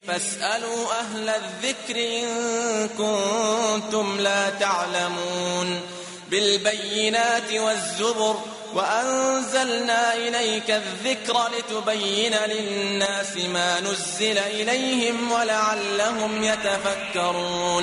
فاسألوا أهل الذكر إن كنتم لا تعلمون بالبينات والزبر وأنزلنا إليك الذكر لتبين للناس ما نزل إليهم ولعلهم يتفكرون.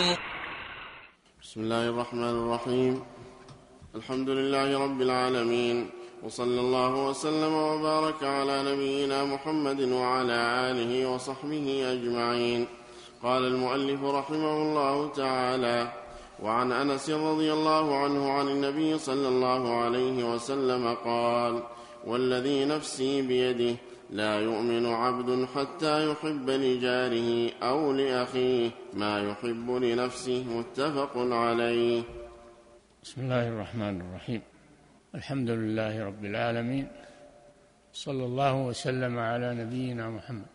بسم الله الرحمن الرحيم. الحمد لله رب العالمين، وصلى الله وسلم وبارك على نبينا محمد وعلى آله وصحبه أجمعين. قال المؤلف رحمه الله تعالى: وعن أنس رضي الله عنه عن النبي صلى الله عليه وسلم قال: والذي نفسي بيده لا يؤمن عبد حتى يحب لجاره أو لأخيه ما يحب لنفسه. متفق عليه. بسم الله الرحمن الرحيم. الحمد لله رب العالمين، صلى الله وسلم على نبينا محمد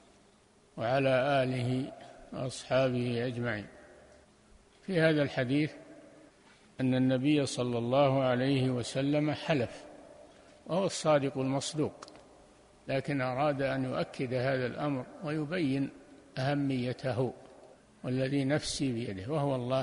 وعلى آله وأصحابه أجمعين. في هذا الحديث أن النبي صلى الله عليه وسلم حلف، وهو الصادق المصدوق، لكن أراد أن يؤكد هذا الأمر ويبين أهميته. والذي نفسي بيده، وهو الله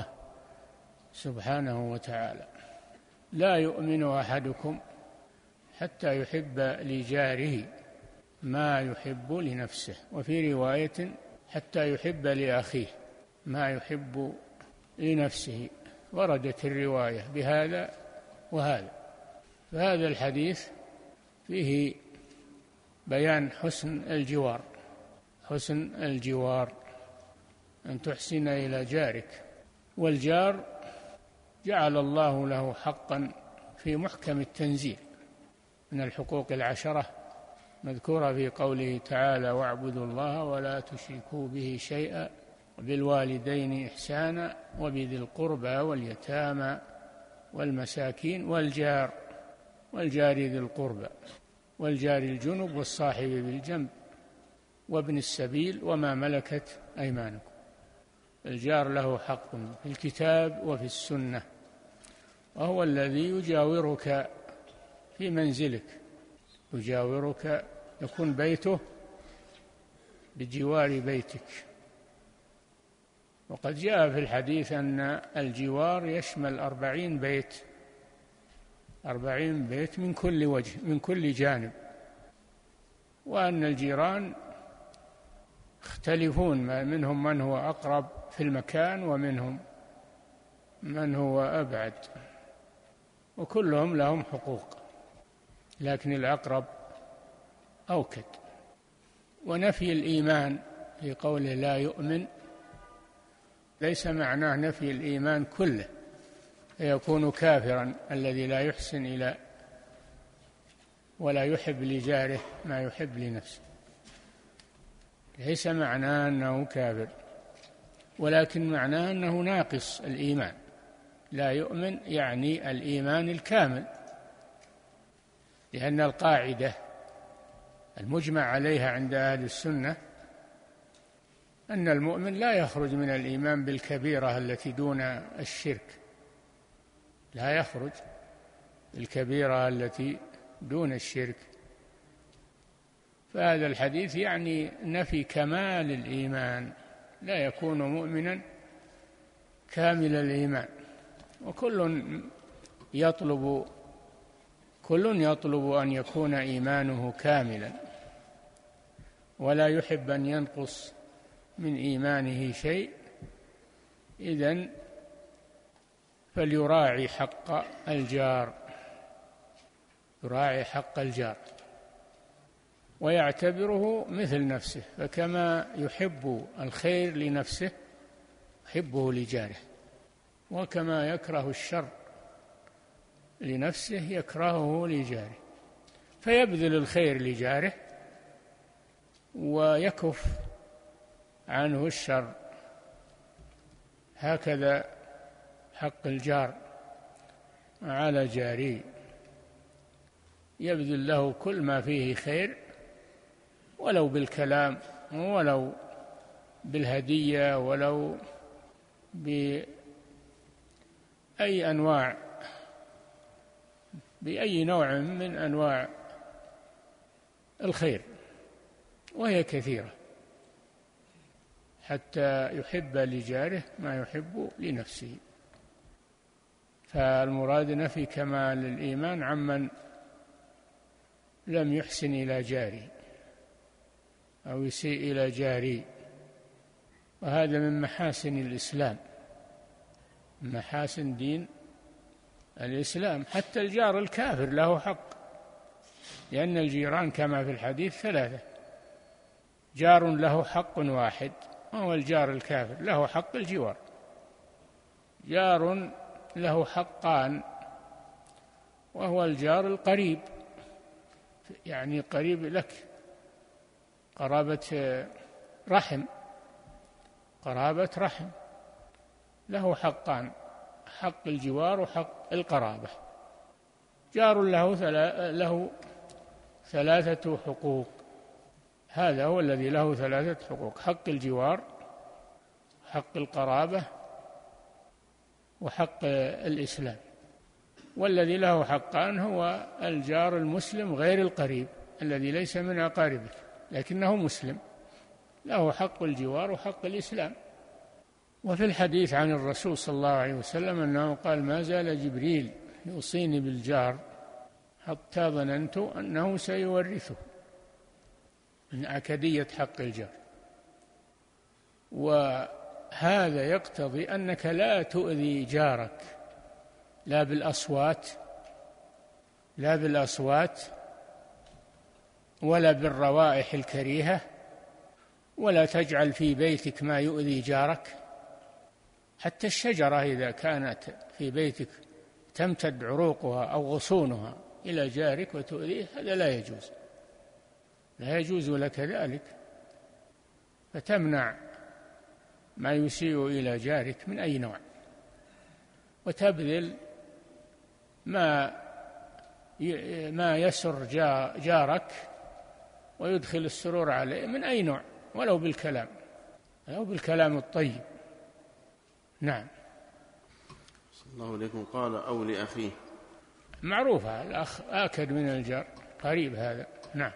سبحانه وتعالى. لا يؤمن أحدكم حتى يحب لجاره ما يحب لنفسه، وفي رواية حتى يحب لأخيه ما يحب لنفسه. وردت الرواية بهذا وهذا. فهذا الحديث فيه بيان حسن الجوار، حسن الجوار أن تحسن إلى جارك. والجار جعل الله له حقا في محكم التنزيل من الحقوق العشرة مذكورة في قوله تعالى: واعبدوا الله ولا تشركوا به شيئا وبالوالدين إحسانا وبذي القربى واليتامى والمساكين والجار ذي القربى والجار الجنب والصاحب بالجنب وابن السبيل وما ملكت أيمانكم. الجار له حق في الكتاب وفي السنة، وهو الذي يجاورك في منزلك، يجاورك، يكون بيته بجوار بيتك. وقد جاء في الحديث أن الجوار يشمل 40 بيت، 40 بيت من كل وجه، من كل جانب، وأن الجيران يختلفون، منهم من هو أقرب في المكان ومنهم من هو أبعد، وكلهم لهم حقوق، لكن الأقرب أوكد. ونفي الإيمان في قوله لا يؤمن ليس معناه نفي الإيمان كله فيكون كافرا الذي لا يحسن إلى ولا يحب لجاره ما يحب لنفسه، ليس معناه أنه كافر، ولكن معناه أنه ناقص الإيمان. لا يؤمن يعني الإيمان الكامل، لأن القاعدة المجمع عليها عند أهل السنة أن المؤمن لا يخرج من الإيمان بالكبيرة التي دون الشرك، لا يخرج بالكبيرة التي دون الشرك. فهذا الحديث يعني نفي كمال الإيمان، لا يكون مؤمنا كامل الإيمان. وكل يطلب أن يكون إيمانه كاملا، ولا يحب أن ينقص من إيمانه شيء. إذن فليراعي حق الجار، يراعي حق الجار ويعتبره مثل نفسه، فكما يحب الخير لنفسه يحبه لجاره، وكما يكره الشر لنفسه يكرهه لجاره، فيبذل الخير لجاره ويكف عنه الشر. هكذا حق الجار على جاره، يبذل له كل ما فيه خير، ولو بالكلام ولو بالهدية ولو بأي نوع من أنواع الخير، وهي كثيرة. حتى يحب لجاره ما يحب لنفسه. فالمراد نفي كمال الإيمان عمن لم يحسن إلى جاره أو يسيء إلى جاري، وهذا من محاسن الإسلام، محاسن دين الإسلام. حتى الجار الكافر له حق، لأن الجيران كما في الحديث ثلاثة: جار له حق واحد وهو الجار الكافر، له حق الجوار. جار له حقان وهو الجار القريب، يعني قريب لك، قرابة رحم، قرابة رحم، له حقان: حق الجوار وحق القرابة. جار له ثلاثة حقوق، هذا هو الذي له ثلاثة حقوق: حق الجوار، حق القرابة، وحق الإسلام. والذي له حقان هو الجار المسلم غير القريب الذي ليس من أقاربك لكنه مسلم، له حق الجوار وحق الإسلام. وفي الحديث عن الرسول صلى الله عليه وسلم أنه قال: ما زال جبريل يوصيني بالجار حتى ظننت أنه سيورثه، من أكدية حق الجار. وهذا يقتضي أنك لا تؤذي جارك، لا بالأصوات ولا بالروائح الكريهة، ولا تجعل في بيتك ما يؤذي جارك. حتى الشجرة إذا كانت في بيتك تمتد عروقها أو غصونها إلى جارك وتؤذيه، هذا لا يجوز، لا يجوز لك ذلك. فتمنع ما يسيء إلى جارك من أي نوع، وتبذل ما يسر جارك ويدخل السرور عليه من أي نوع، ولو بالكلام الطيب. نعم. صلى الله عليكم. قال: أو لأخيه. معروفة، الأخ آكد من الجار، قريب هذا. نعم.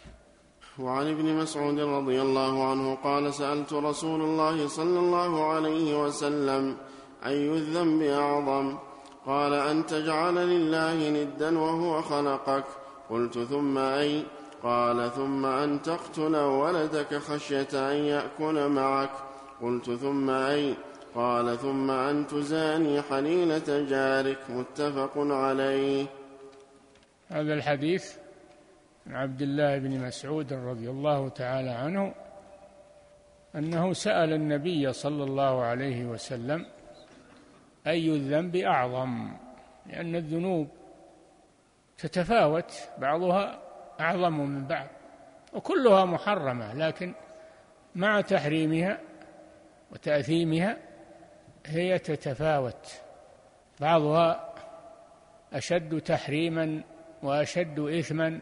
وعن ابن مسعود رضي الله عنه قال: سألت رسول الله صلى الله عليه وسلم: أي الذنب أعظم؟ قال: أن تجعل لله ندا وهو خلقك. قلت: ثم أي؟ قال: ثم أن تقتل ولدك خشية أن يأكل معك. قلت: ثم أي؟ قال: ثم أن تزاني حليلة جارك. متفق عليه. هذا الحديث عن عبد الله بن مسعود رضي الله تعالى عنه أنه سأل النبي صلى الله عليه وسلم: أي الذنب أعظم؟ لأن الذنوب تتفاوت، بعضها أعظم من بعض، وكلها محرمة، لكن مع تحريمها وتأثيمها هي تتفاوت، بعضها أشد تحريما وأشد إثما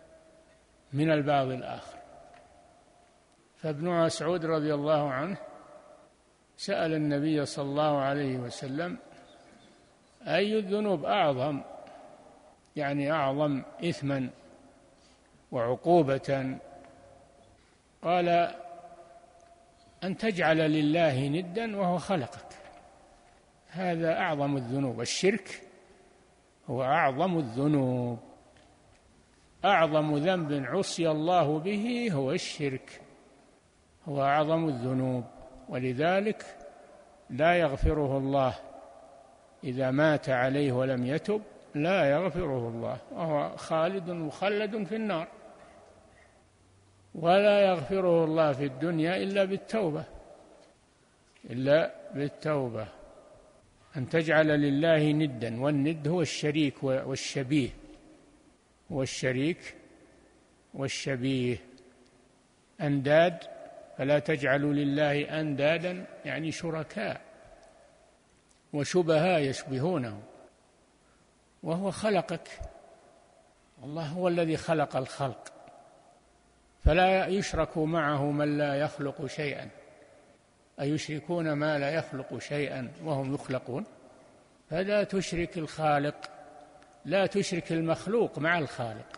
من البعض الآخر. فابن مسعود رضي الله عنه سأل النبي صلى الله عليه وسلم: أي الذنوب أعظم؟ يعني أعظم إثما وعقوبة. قال: أن تجعل لله ندا وهو خلقك، هذا أعظم الذنوب. الشرك هو أعظم الذنوب، أعظم ذنب عصي الله به هو الشرك، هو أعظم الذنوب، ولذلك لا يغفره الله إذا مات عليه ولم يتب، لا يغفره الله، وهو خالد مخلد في النار. ولا يغفره الله في الدنيا إلا بالتوبة. أن تجعل لله ندا، والند هو الشريك والشبيه، هو الشريك والشبيه. أنداد، فلا تجعلوا لله أندادا يعني شركاء وشبهاء يشبهونه، وهو خلقك. الله هو الذي خلق الخلق، فلا يشرك معه من لا يخلق شيئا. أيشركون ما لا يخلق شيئا وهم يخلقون؟ فلا تشرك الخالق، لا تشرك المخلوق مع الخالق،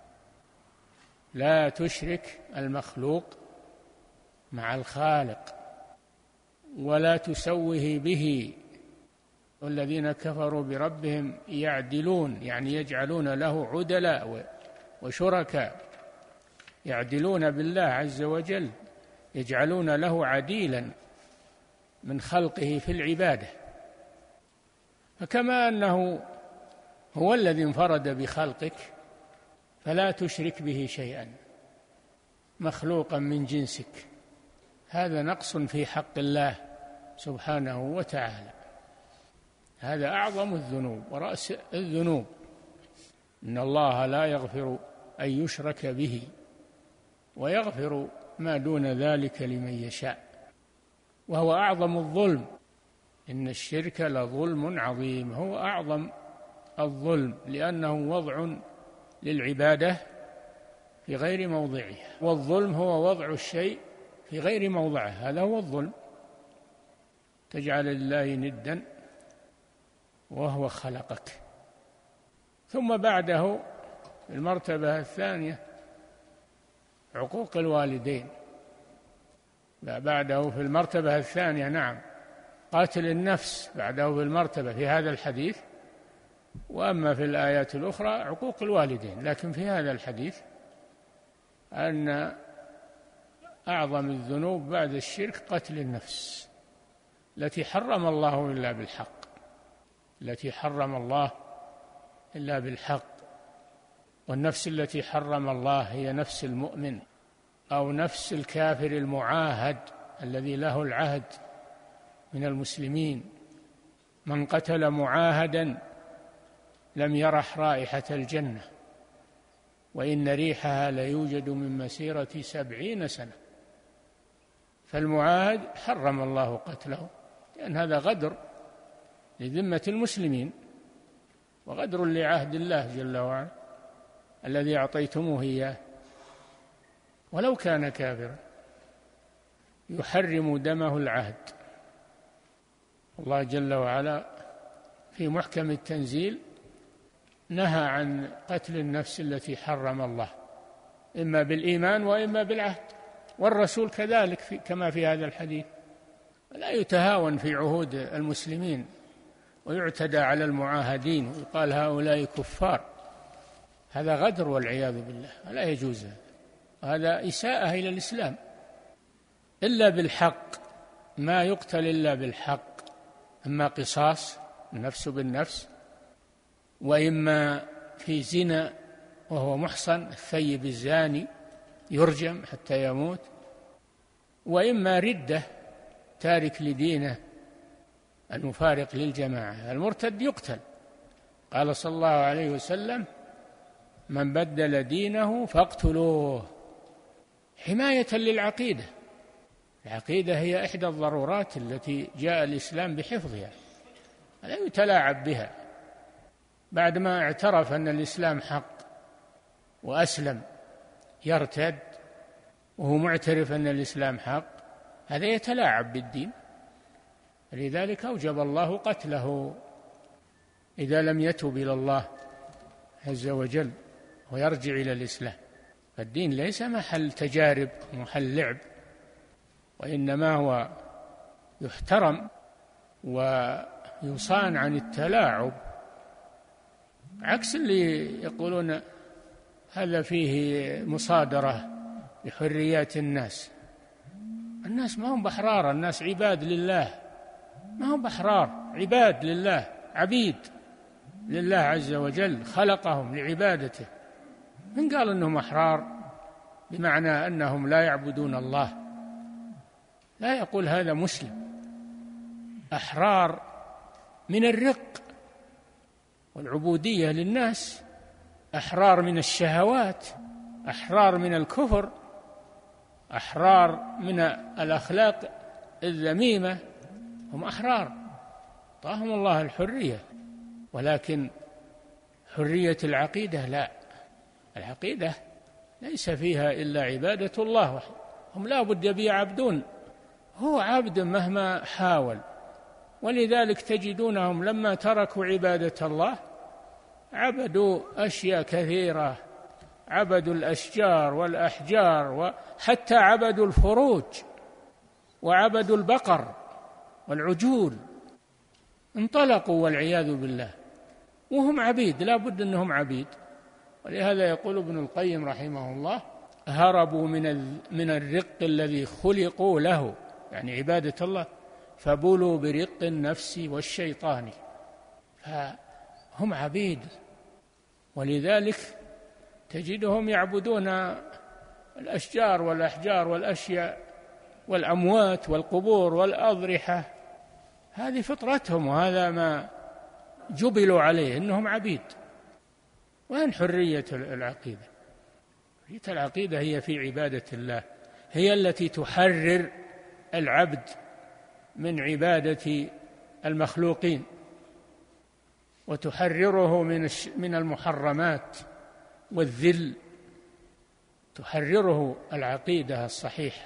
لا تشرك المخلوق مع الخالق. ولا تسوه به. والذين كفروا بربهم يعدلون، يعني يجعلون له عدلاء وشركاء، يعدلون بالله عز وجل، يجعلون له عديلا من خلقه في العبادة. فكما أنه هو الذي انفرد بخلقك فلا تشرك به شيئا مخلوقا من جنسك، هذا نقص في حق الله سبحانه وتعالى. هذا أعظم الذنوب ورأس الذنوب. إن الله لا يغفر أن يشرك به ويغفر ما دون ذلك لمن يشاء، وهو أعظم الظلم. إن الشرك لظلم عظيم، هو أعظم الظلم لأنه وضع للعبادة في غير موضعها، والظلم هو وضع الشيء في غير موضعه، هذا هو الظلم. تجعل لله ندا وهو خلقك. ثم بعده المرتبة الثانية عقوق الوالدين، بعده في المرتبة الثانية نعم قاتل النفس، بعده في المرتبة في هذا الحديث. وأما في الآيات الأخرى عقوق الوالدين، لكن في هذا الحديث أن أعظم الذنوب بعد الشرك قتل النفس التي حرم الله إلا بالحق، التي حرم الله إلا بالحق. والنفس التي حرم الله هي نفس المؤمن أو نفس الكافر المعاهد الذي له العهد من المسلمين. من قتل معاهدا لم يرح رائحة الجنة، وإن ريحها ليوجد من مسيرة 70 سنة. فالمعاهد حرم الله قتله، لأن هذا غدر لذمة المسلمين وغدر لعهد الله جل وعلا الذي أعطيتموه إياه، ولو كان كافرا يحرم دمه العهد. الله جل وعلا في محكم التنزيل نهى عن قتل النفس التي حرم الله، إما بالإيمان وإما بالعهد، والرسول كذلك كما في هذا الحديث. لا يتهاون في عهود المسلمين ويعتدى على المعاهدين ويقال هؤلاء كفار، هذا غدر والعياذ بالله، لا يجوز. هذا إساءة إلى الإسلام. إلا بالحق، ما يقتل إلا بالحق، إما قصاص النفس بالنفس، وإما في زنا وهو محصن الثيب الزاني يرجم حتى يموت، وإما ردة تارك لدينه المفارق للجماعة. المرتد يقتل، قال صلى الله عليه وسلم من بدل دينه فاقتلوه، حماية للعقيدة. العقيدة هي إحدى الضرورات التي جاء الإسلام بحفظها، لا يتلاعب بها. بعدما اعترف أن الإسلام حق وأسلم يرتد وهو معترف أن الإسلام حق، هذا يتلاعب بالدين. لذلك أوجب الله قتله إذا لم يتب إلى الله عز وجل ويرجع إلى الإسلام. فالدين ليس محل تجارب محل لعب، وإنما هو يحترم ويصان عن التلاعب، عكس اللي يقولون هذا فيه مصادرة لحريات الناس. الناس ما هم بحرار، الناس عباد لله، ما هم بحرار، عباد لله، عبيد لله عز وجل، خلقهم لعبادته. من قال أنهم أحرار بمعنى أنهم لا يعبدون الله؟ لا يقول هذا مسلم. أحرار من الرق والعبودية للناس، أحرار من الشهوات، أحرار من الكفر، أحرار من الأخلاق الذميمة، هم أحرار أعطاهم الله الحرية. ولكن حرية العقيدة لا، العقيدة ليس فيها إلا عبادة الله وحده. هم لا بد يعبدون، هو عبد مهما حاول. ولذلك تجدونهم لما تركوا عبادة الله عبدوا أشياء كثيرة، عبدوا الأشجار والأحجار، وحتى عبدوا الفروج وعبدوا البقر والعجول، انطلقوا والعياذ بالله وهم عبيد، لا بد أنهم عبيد. ولهذا يقول ابن القيم رحمه الله: هربوا من الرق الذي خلقوا له، يعني عبادة الله، فبلوا برق النفس والشيطان. فهم عبيد، ولذلك تجدهم يعبدون الأشجار والأحجار والأشياء والأموات والقبور والأضرحة. هذه فطرتهم، وهذا ما جبلوا عليه، إنهم عبيد. وين حرية العقيدة؟ حرية العقيدة هي في عبادة الله، هي التي تحرر العبد من عبادة المخلوقين، وتحرره من المحرمات والذل، تحرره العقيدة الصحيحة،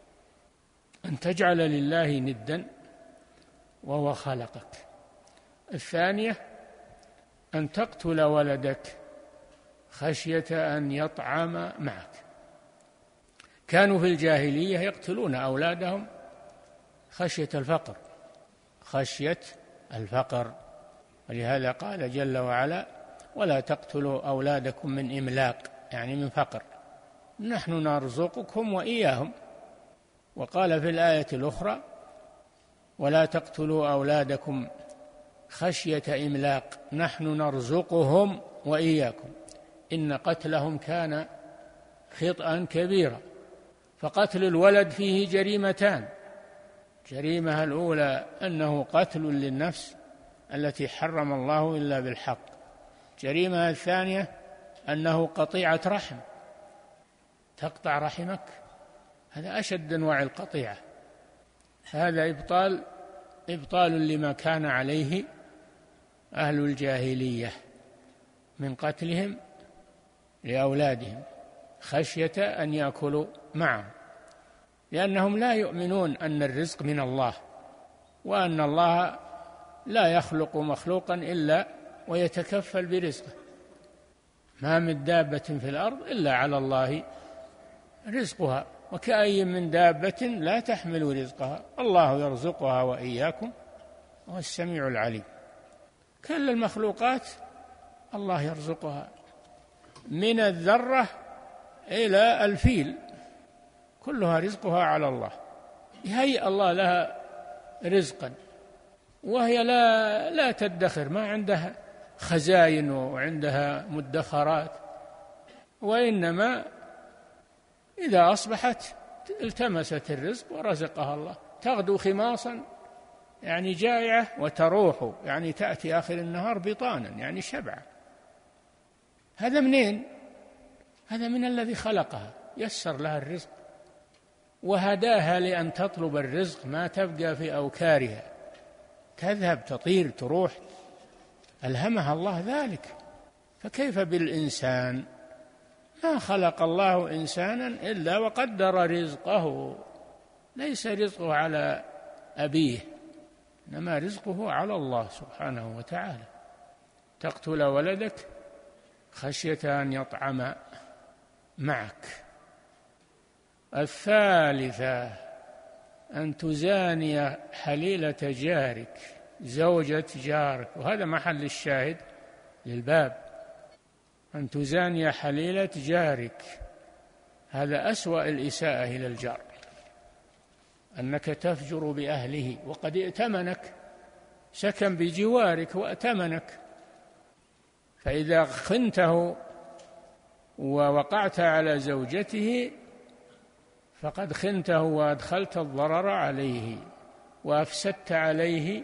أن تجعل لله ندا وهو خلقك. الثانية أن تقتل ولدك خشية أن يطعم معك. كانوا في الجاهلية يقتلون أولادهم خشية الفقر، خشية الفقر. ولهذا قال جل وعلا: ولا تقتلوا أولادكم من إملاق، يعني من فقر، نحن نرزقكم وإياهم. وقال في الآية الأخرى: ولا تقتلوا أولادكم خشية إملاق، نحن نرزقهم وإياكم إن قتلهم كان خطأ كبيرا. فقتل الولد فيه جريمتان: جريمة الأولى أنه قتل للنفس التي حرم الله إلا بالحق، جريمة الثانية أنه قطيعة رحم، تقطع رحمك، هذا أشد أنواع القطيعة. هذا إبطال لما كان عليه أهل الجاهلية من قتلهم لأولادهم خشية أن يأكلوا معهم، لأنهم لا يؤمنون أن الرزق من الله، وأن الله لا يخلق مخلوقا إلا ويتكفل برزقه. ما من دابة في الأرض إلا على الله رزقها، وكأي من دابة لا تحمل رزقها، الله يرزقها وإياكم وهو السميع العليم. كل المخلوقات الله يرزقها، من الذرة إلى الفيل كلها رزقها على الله، يهيئ الله لها رزقا، وهي لا تدخر، ما عندها خزائن وعندها مدخرات، وإنما إذا أصبحت التمست الرزق ورزقها الله. تغدو خماصا يعني جائعة، وتروح يعني تأتي آخر النهار بطانا يعني شبعة. هذا منين؟ هذا من الذي خلقها، يسر لها الرزق وهداها لأن تطلب الرزق، ما تبقى في أوكارها، تذهب تطير تروح، ألهمها الله ذلك. فكيف بالإنسان؟ ما خلق الله إنسانا إلا وقدر رزقه، ليس رزقه على أبيه، إنما رزقه على الله سبحانه وتعالى. تقتل ولدك خشية أن يطعم معك. الثالثة أن تزاني حليلة جارك، زوجة جارك، وهذا محل الشاهد للباب، أن تزاني حليلة جارك. هذا أسوأ الإساءة إلى الجار، أنك تفجر بأهله وقد ائتمنك، سكن بجوارك وأتمنك، فإذا خنته ووقعت على زوجته فقد خنته وأدخلت الضرر عليه وأفسدت عليه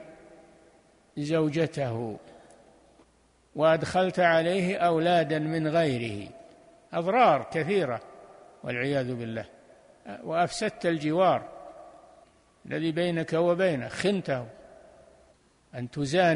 زوجته وأدخلت عليه أولادا من غيره، أضرار كثيرة والعياذ بالله، وأفسدت الجوار الذي بينك وبينه، خنته. أن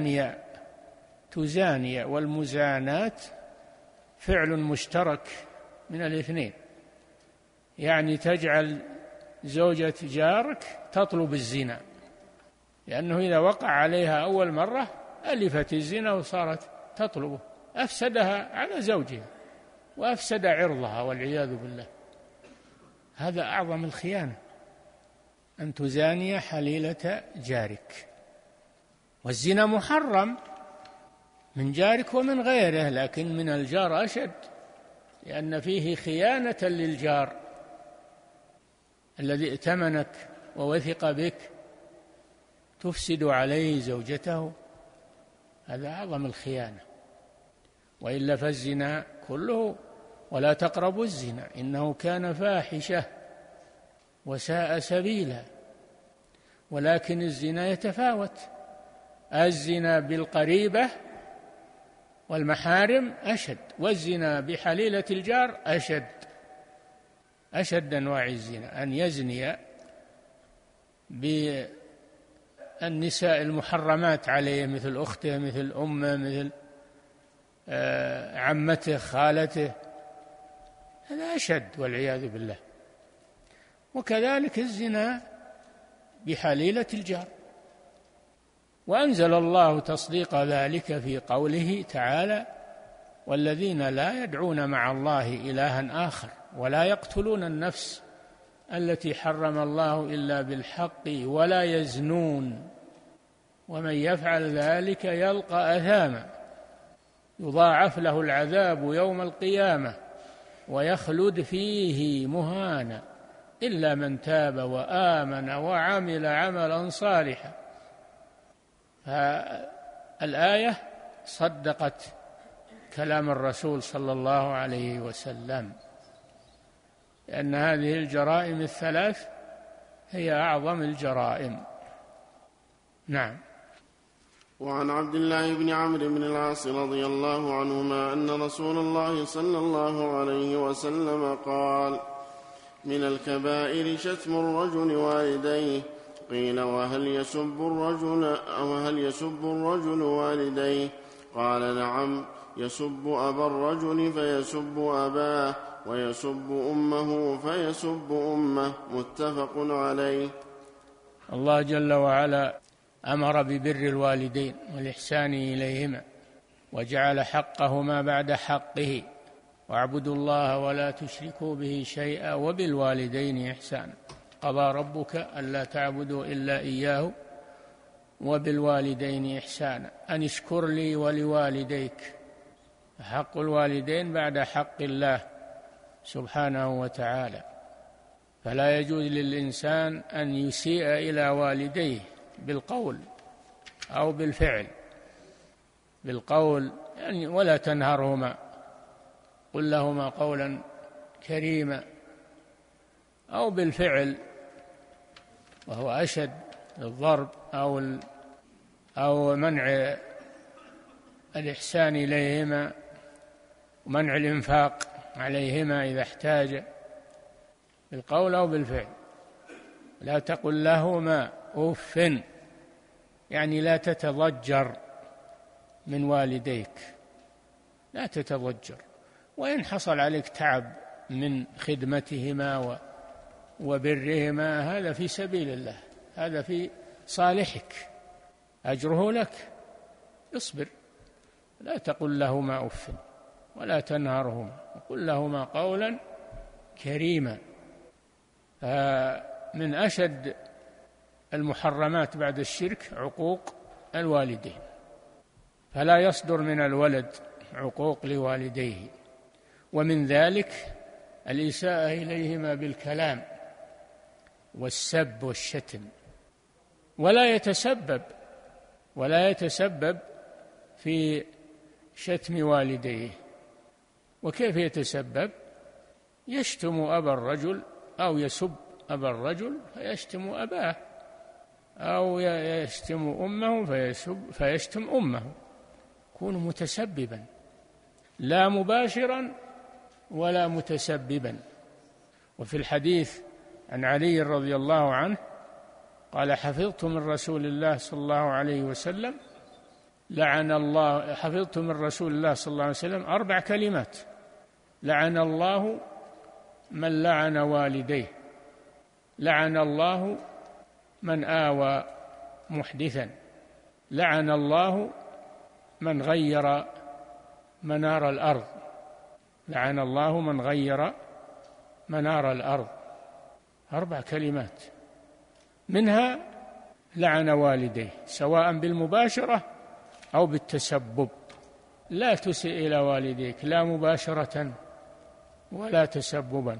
تزاني، والمزانات فعل مشترك من الاثنين، يعني تجعل زوجة جارك تطلب الزنا، لأنه إذا وقع عليها أول مرة ألفت الزنا وصارت تطلبه، أفسدها على زوجها وأفسد عرضها والعياذ بالله. هذا أعظم الخيانة، أن تزاني حليلة جارك. والزنا محرم من جارك ومن غيره، لكن من الجار أشد، لأن فيه خيانة للجار الذي ائتمنك ووثق بك، تفسد عليه زوجته، هذا أعظم الخيانة. وإلا فالزنا كله، ولا تقربوا الزنا إنه كان فاحشة وساء سبيلا. ولكن الزنا يتفاوت، الزنا بالقريبة والمحارم أشد، والزنا بحليلة الجار أشد أنواع الزنا، أن يزني بالنساء المحرمات عليه، مثل أخته، مثل أمه، مثل عمته، خالته، هذا أشد والعياذ بالله. وكذلك الزنا بحليلة الجار. وأنزل الله تصديق ذلك في قوله تعالى: والذين لا يدعون مع الله إلها آخر ولا يقتلون النفس التي حرم الله إلا بالحق ولا يزنون ومن يفعل ذلك يلقى أثاما يضاعف له العذاب يوم القيامة ويخلد فيه مهانا إلا من تاب وآمن وعمل عملا صالحا. فالآية صدقت كلام الرسول صلى الله عليه وسلم، لأن هذه الجرائم الثلاث هي أعظم الجرائم. نعم. وعن عبد الله بن عمرو بن العاص رضي الله عنهما أن رسول الله صلى الله عليه وسلم قال: من الكبائر شتم الرجل والديه. قيل: وهل يسب الرجل والديه؟ قال: نعم، يسب أبا الرجل فيسب أباه، ويسب أمه فيسب أمه. متفق عليه. الله جل وعلا أمر ببر الوالدين والإحسان إليهما، وجعل حقهما بعد حقه: واعبدوا الله ولا تشركوا به شيئا وبالوالدين إحسانا. قضى ربك ألا تعبدوا إلا إياه وبالوالدين إحسانا أن اشكر لي ولوالديك. حق الوالدين بعد حق الله سبحانه وتعالى، فلا يجوز للإنسان أن يسيء إلى والديه بالقول أو بالفعل. بالقول يعني ولا تنهرهما، قل لهما قولا كريما، أو بالفعل وهو أشد، الضرب أو منع الإحسان إليهما ومنع الإنفاق عليهما إذا احتاج، بالقول أو بالفعل. لا تقل لهما أف، يعني لا تتضجر من والديك، لا تتضجر. وإن حصل عليك تعب من خدمتهما وبرهما هذا في سبيل الله، هذا في صالحك، أجره لك، اصبر. لا تقل لهما أف ولا تنهرهما، وقل لهما قولا كريما. من أشد المحرمات بعد الشرك عقوق الوالدين، فلا يصدر من الولد عقوق لوالديه. ومن ذلك الإساءة إليهما بالكلام والسب والشتم، ولا يتسبب في شتم والديه. وكيف يتسبب؟ يشتم أبا الرجل أو يسب أبا الرجل فيشتم أباه، أو يشتم أمه فيشتم أمه. يكون متسببا، لا مباشرا ولا متسببا. وفي الحديث عن علي رضي الله عنه قال: حفظت من رسول الله صلى الله عليه وسلم حفظت من رسول الله صلى الله عليه وسلم 4 كلمات: لعن الله من لعن والديه، لعن الله من آوى محدثا، لعن الله من غير منار الأرض، لعن الله من غير منار الأرض. 4 كلمات منها لعن والديه سواء بالمباشرة أو بالتسبب. لا تسئ إلى والديك لا مباشرة ولا تسببا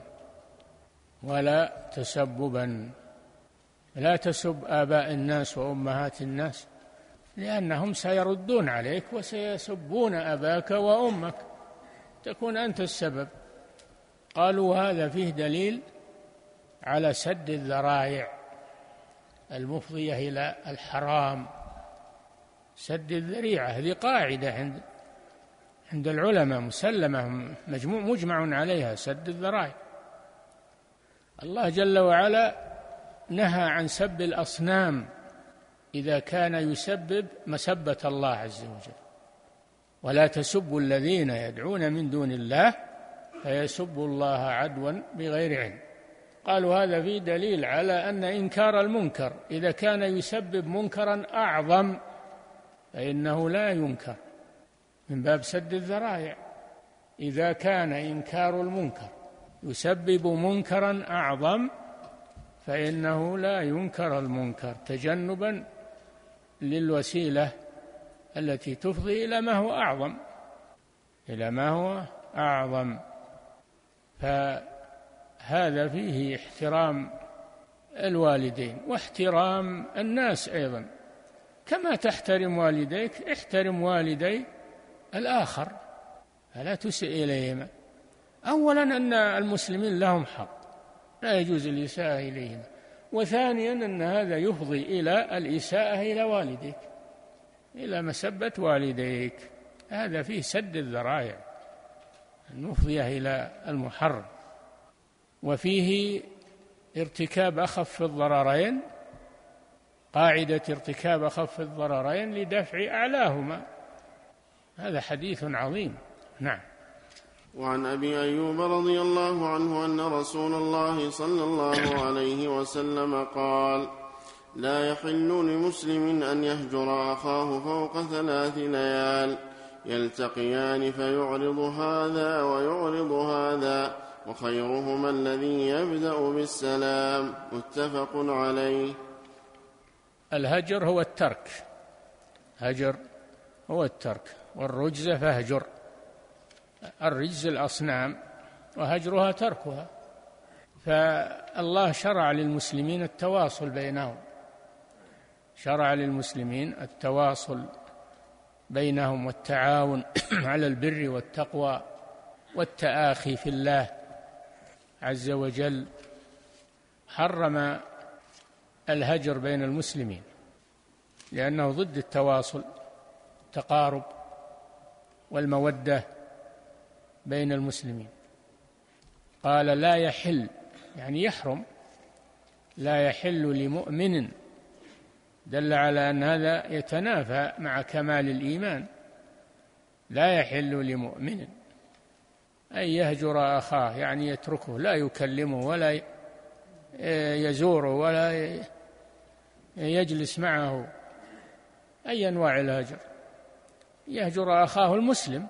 لا تسب آباء الناس وأمهات الناس، لأنهم سيردون عليك وسيسبون أباك وأمك، تكون أنت السبب. قالوا هذا فيه دليل على سد الذرائع المفضية إلى الحرام. سد الذريعة هذه قاعدة عند العلماء مسلمة مجمع عليها، سد الذرائع. الله جل وعلا نهى عن سب الأصنام إذا كان يسبب مسبة الله عز وجل، ولا تسبوا الذين يدعون من دون الله فيسبوا الله عدوا بغير علم. قالوا هذا فيه دليل على أن إنكار المنكر إذا كان يسبب منكرا أعظم فإنه لا ينكر، من باب سد الذرائع. إذا كان إنكار المنكر يسبب منكرا أعظم فإنه لا ينكر المنكر، تجنبا للوسيلة التي تفضي إلى ما هو أعظم. فهذا فيه احترام الوالدين واحترام الناس أيضا، كما تحترم والديك احترم والدي الآخر، فلا تسئ إليهما. أولا أن المسلمين لهم حق لا يجوز الإساءة إليهما، وثانيا أن هذا يفضي إلى الإساءة إلى والديك، إلى مسبة والديك، هذا فيه سد الذرائع المفضية إلى المحرم، وفيه ارتكاب أخف الضررين، قاعدة ارتكاب أخف الضررين لدفع أعلاهما. هذا حديث عظيم. نعم. وعن أبي أيوب رضي الله عنه أن رسول الله صلى الله عليه وسلم قال: لا يحل لمسلم أن يهجر أخاه فوق 3 ليال، يلتقيان فيعرض هذا ويعرض هذا، وخيرهما الذي يبدأ بالسلام. متفق عليه. الهجر هو الترك، هجر هو الترك، والرجز فاهجر. الرجز الأصنام وهجرها تركها. فالله شرع للمسلمين التواصل بينهم، شرع للمسلمين التواصل بينهم والتعاون على البر والتقوى والتآخي في الله عز وجل. حرم الهجر بين المسلمين لأنه ضد التواصل، التقارب والمودة بين المسلمين. قال لا يحل، يعني يحرم، لا يحل لمؤمن، دل على أن هذا يتنافى مع كمال الإيمان. لا يحل لمؤمن أن يهجر أخاه، يعني يتركه، لا يكلمه ولا يزوره ولا يجلس معه. أي أنواع الهجر؟ يهجر أخاه المسلم،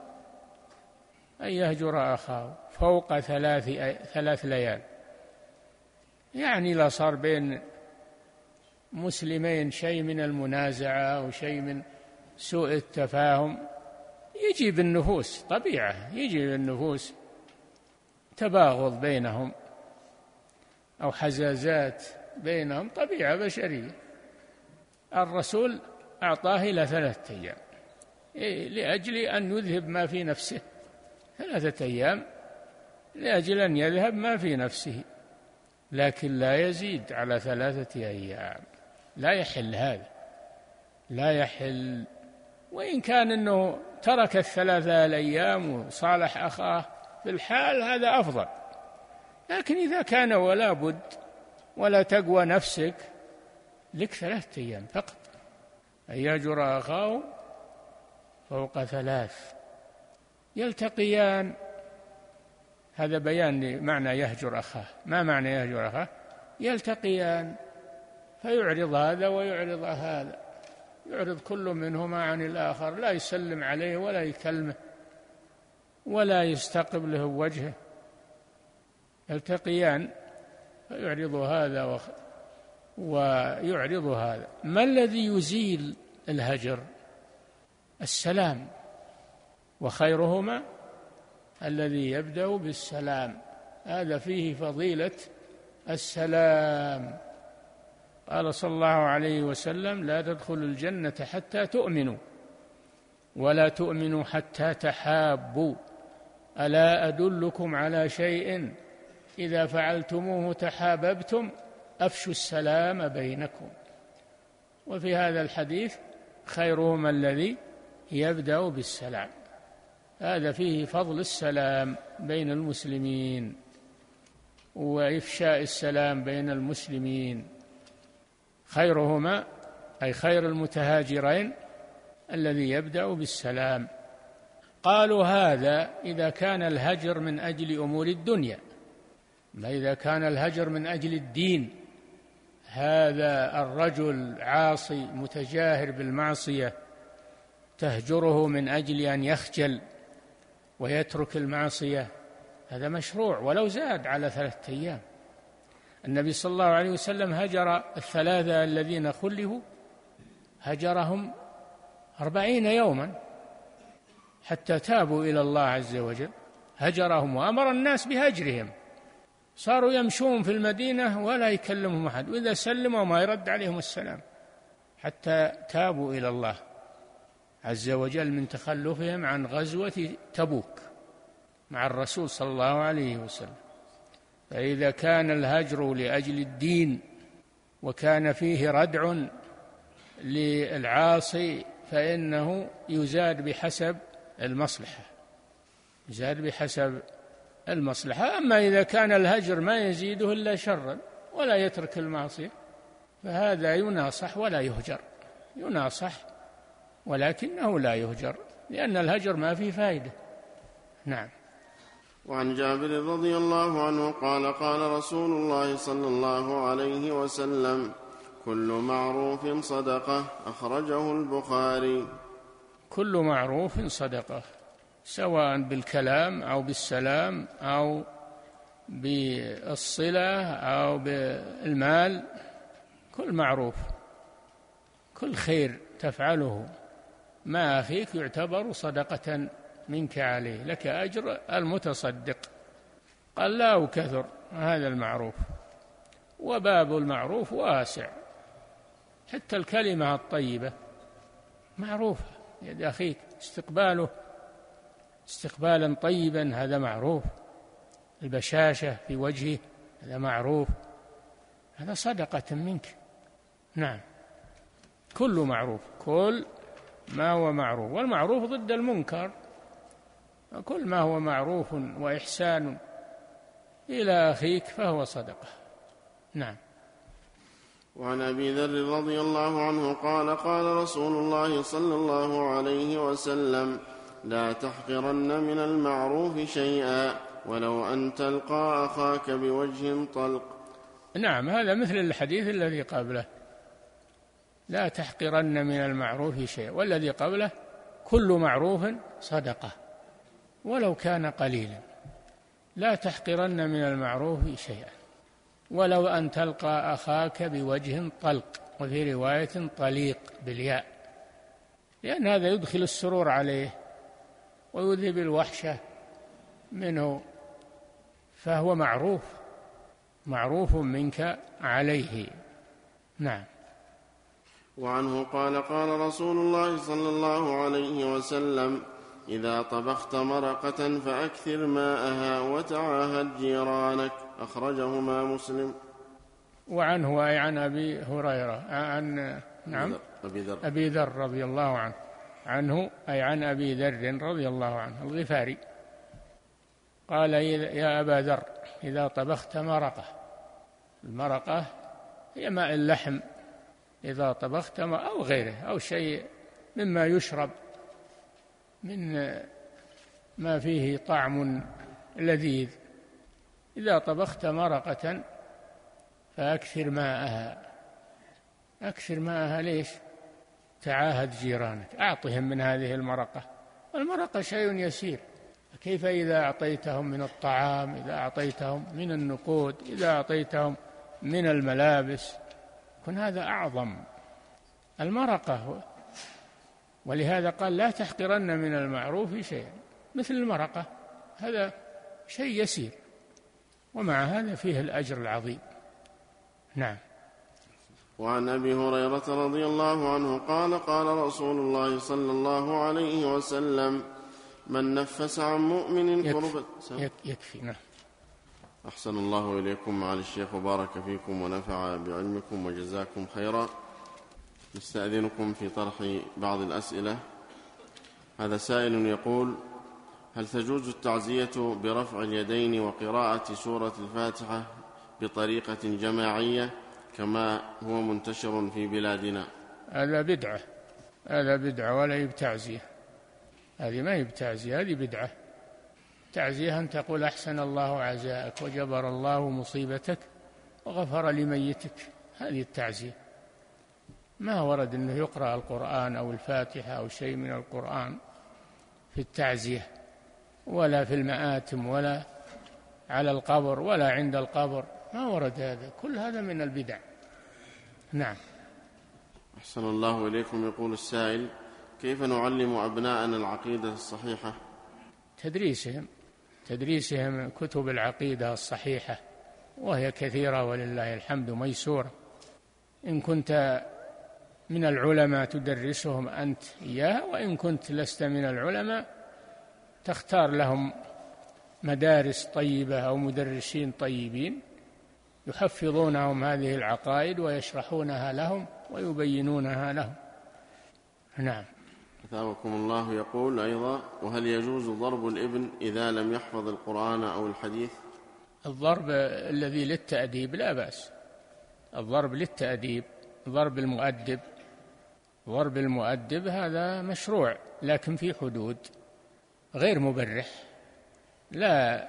أن يهجر أخاه فوق 3 ليال، يعني لا صار بين مسلمين شيء من المنازعة أو شيء من سوء التفاهم، يجي بالنفوس طبيعة، يجي بالنفوس تباغض بينهم أو حزازات بينهم، طبيعة بشرية. الرسول أعطاه إلى 3 أيام لأجل أن يذهب ما في نفسه، 3 أيام لأجل أن يذهب ما في نفسه، لكن لا يزيد على 3 أيام. لا يحل هذا، لا يحل. وإن كان أنه ترك 3 الأيام وصالح أخاه في الحال هذا أفضل، لكن إذا كان ولا بد ولا تقوى نفسك لك 3 أيام فقط. أن يهجر أخاه فوق 3 يلتقيان. هذا بيان لمعنى يهجر أخاه. ما معنى يهجر أخاه؟ يلتقيان فيعرض هذا ويعرض هذا، يعرض كل منهما عن الآخر، لا يسلم عليه ولا يكلمه ولا يستقبله وجهه. يلتقيان فيعرض هذا ويعرض هذا. ما الذي يزيل الهجر؟ السلام، وخيرهما الذي يبدأ بالسلام، هذا فيه فضيلة السلام. قال صلى الله عليه وسلم: لا تدخلوا الجنة حتى تؤمنوا، ولا تؤمنوا حتى تحابوا، ألا أدلكم على شيء إذا فعلتموه تحاببتم؟ أفشوا السلام بينكم. وفي هذا الحديث: خيرهما الذي يبدأ بالسلام، هذا فيه فضل السلام بين المسلمين وإفشاء السلام بين المسلمين. خيرهما أي خير المتهاجرين الذي يبدأ بالسلام. قالوا: هذا إذا كان الهجر من أجل أمور الدنيا، ما إذا كان الهجر من أجل الدين؟ هذا الرجل عاصي متجاهر بالمعصية تهجره من أجل أن يخجل ويترك المعصية، هذا مشروع ولو زاد على 3 أيام. النبي صلى الله عليه وسلم هجر 3 الذين خلفوا، هجرهم 40 يوما حتى تابوا إلى الله عز وجل، هجرهم وأمر الناس بهجرهم، صاروا يمشون في المدينة ولا يكلمهم أحد، وإذا سلموا ما يرد عليهم السلام، حتى تابوا إلى الله عز وجل من تخلفهم عن غزوة تبوك مع الرسول صلى الله عليه وسلم. فإذا كان الهجر لأجل الدين وكان فيه ردع للعاصي فإنه يزاد بحسب المصلحة، يزاد بحسب المصلحة. أما إذا كان الهجر ما يزيده إلا شرا ولا يترك المعصية فهذا يناصح ولا يهجر، يناصح ولكنه لا يهجر، لأن الهجر ما فيه فائدة. نعم. وعن جابر رضي الله عنه قال: قال رسول الله صلى الله عليه وسلم: كل معروف صدقة، أخرجه البخاري. كل معروف صدقة، سواء بالكلام أو بالسلام أو بالصلة أو بالمال، كل معروف، كل خير تفعله مع أخيك يعتبر صدقة منك عليه، لك أجر المتصدق. قال: لا وكثر هذا المعروف. وباب المعروف واسع، حتى الكلمة الطيبة معروفة، يد أخيك استقباله استقبالا طيبا هذا معروف، البشاشة في وجهه هذا معروف، هذا صدقة منك. نعم. كل معروف، كل ما هو معروف، والمعروف ضد المنكر، كل ما هو معروف وإحسان إلى أخيك فهو صدقة. نعم. وعن أبي ذر رضي الله عنه قال: قال رسول الله صلى الله عليه وسلم: لا تحقرن من المعروف شيئا ولو أن تلقى أخاك بوجه طلق. نعم، هذا مثل الحديث الذي قبله: لا تحقرن من المعروف شيئا، والذي قبله: كل معروف صدقة ولو كان قليلا. لا تحقرن من المعروف شيئا ولو أن تلقى أخاك بوجه طلق، وفي رواية طليق بالياء، لأن هذا يدخل السرور عليه ويذهب الوحشة منه، فهو معروف منك عليه. نعم. وعنه قال: قال رسول الله صلى الله عليه وسلم: إذا طبخت مرقة فأكثر ماءها وتعاهد جيرانك، أخرجهما مسلم. وعنه أي عن أبي هريرة نعم أبي ذر رضي الله عنه، عنه أي عن أبي ذر رضي الله عنه الغفاري، قال: يا أبا ذر إذا طبخت مرقة، المرقة هي ماء اللحم، إذا طبخت أو غيره أو شيء مما يشرب من ما فيه طعم لذيذ، إذا طبخت مرقة فأكثر ماءها. أكثر ماءها ليش؟ تعاهد جيرانك، أعطهم من هذه المرقة، والمرقة شيء يسير، كيف إذا أعطيتهم من الطعام، إذا أعطيتهم من النقود، إذا أعطيتهم من الملابس، يكون هذا أعظم. المرقة، ولهذا قال لا تحقرن من المعروف شيئا، مثل المرقة، هذا شيء يسير ومع هذا فيه الأجر العظيم. نعم. وعن أبي هريرة رضي الله عنه قال قال رسول الله صلى الله عليه وسلم من نفس عن مؤمن كربة يكفي. نعم. أحسن الله إليكم معالي الشيخ وبارك فيكم ونفع بعلمكم وجزاكم خيرا. نستأذنكم في طرح بعض الأسئلة. هذا سائل يقول: هل تجوز التعزية برفع اليدين وقراءة سورة الفاتحة بطريقة جماعية كما هو منتشر في بلادنا؟ هذا بدعة ولا يبتعزية. هذه ما يبتعزية، هذه بدعة. تعزية أن تقول أحسن الله عزاءك وجبر الله مصيبتك وغفر لميتك، هذه التعزية. ما ورد أنه يقرأ القرآن أو الفاتحة أو شيء من القرآن في التعزية، ولا في المآتم، ولا على القبر، ولا عند القبر، ما ورد هذا. كل هذا من البدع. نعم. أحسن الله إليكم. يقول السائل: كيف نعلم أبناءنا العقيدة الصحيحة؟ تدريسهم كتب العقيدة الصحيحة، وهي كثيرة ولله الحمد ميسورة. إن كنت من العلماء تدرسهم أنت إياها، وإن كنت لست من العلماء تختار لهم مدارس طيبة أو مدرسين طيبين يحفظونهم هذه العقائد ويشرحونها لهم ويبينونها لهم. نعم. أثابكم الله. يقول أيضا: وهل يجوز ضرب الابن إذا لم يحفظ القرآن أو الحديث؟ الضرب الذي للتأديب لا بأس، الضرب للتأديب، ضرب المؤدب هذا مشروع، لكن في حدود، غير مبرح، لا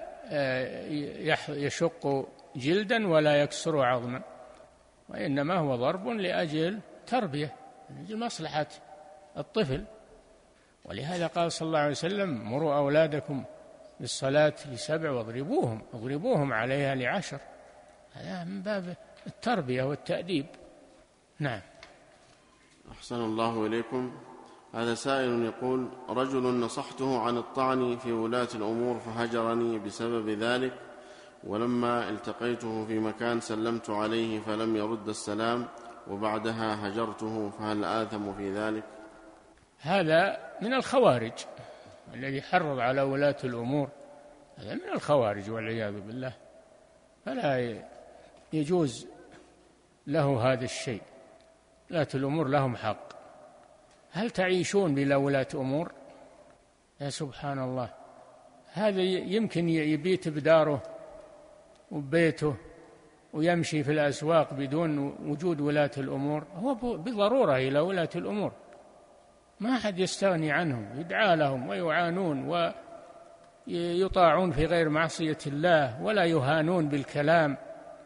يشق جلدا ولا يكسر عظما، وإنما هو ضرب لأجل تربية، لأجل مصلحة الطفل. ولهذا قال صلى الله عليه وسلم: مروا أولادكم بالصلاة ل7 واضربوهم عليها ل10. هذا من باب التربية والتأديب. نعم. أحسن الله إليكم. هذا سائل يقول: رجل نصحته عن الطعن في ولاة الأمور فهجرني بسبب ذلك، ولما التقيته في مكان سلمت عليه فلم يرد السلام، وبعدها هجرته، فهل آثم في ذلك؟ هذا من الخوارج، الذي حرض على ولاة الأمور هذا من الخوارج والعياذ بالله، فلا يجوز له هذا الشيء. ولاة الأمور لهم حق. هل تعيشون بلا ولاة أمور؟ يا سبحان الله، هذا يمكن يبيت بداره وبيته ويمشي في الأسواق بدون وجود ولاة الأمور، هو بضرورة إلى ولاة الأمور، ما أحد يستغني عنهم، يدعى لهم ويعانون ويطاعون في غير معصية الله، ولا يهانون بالكلام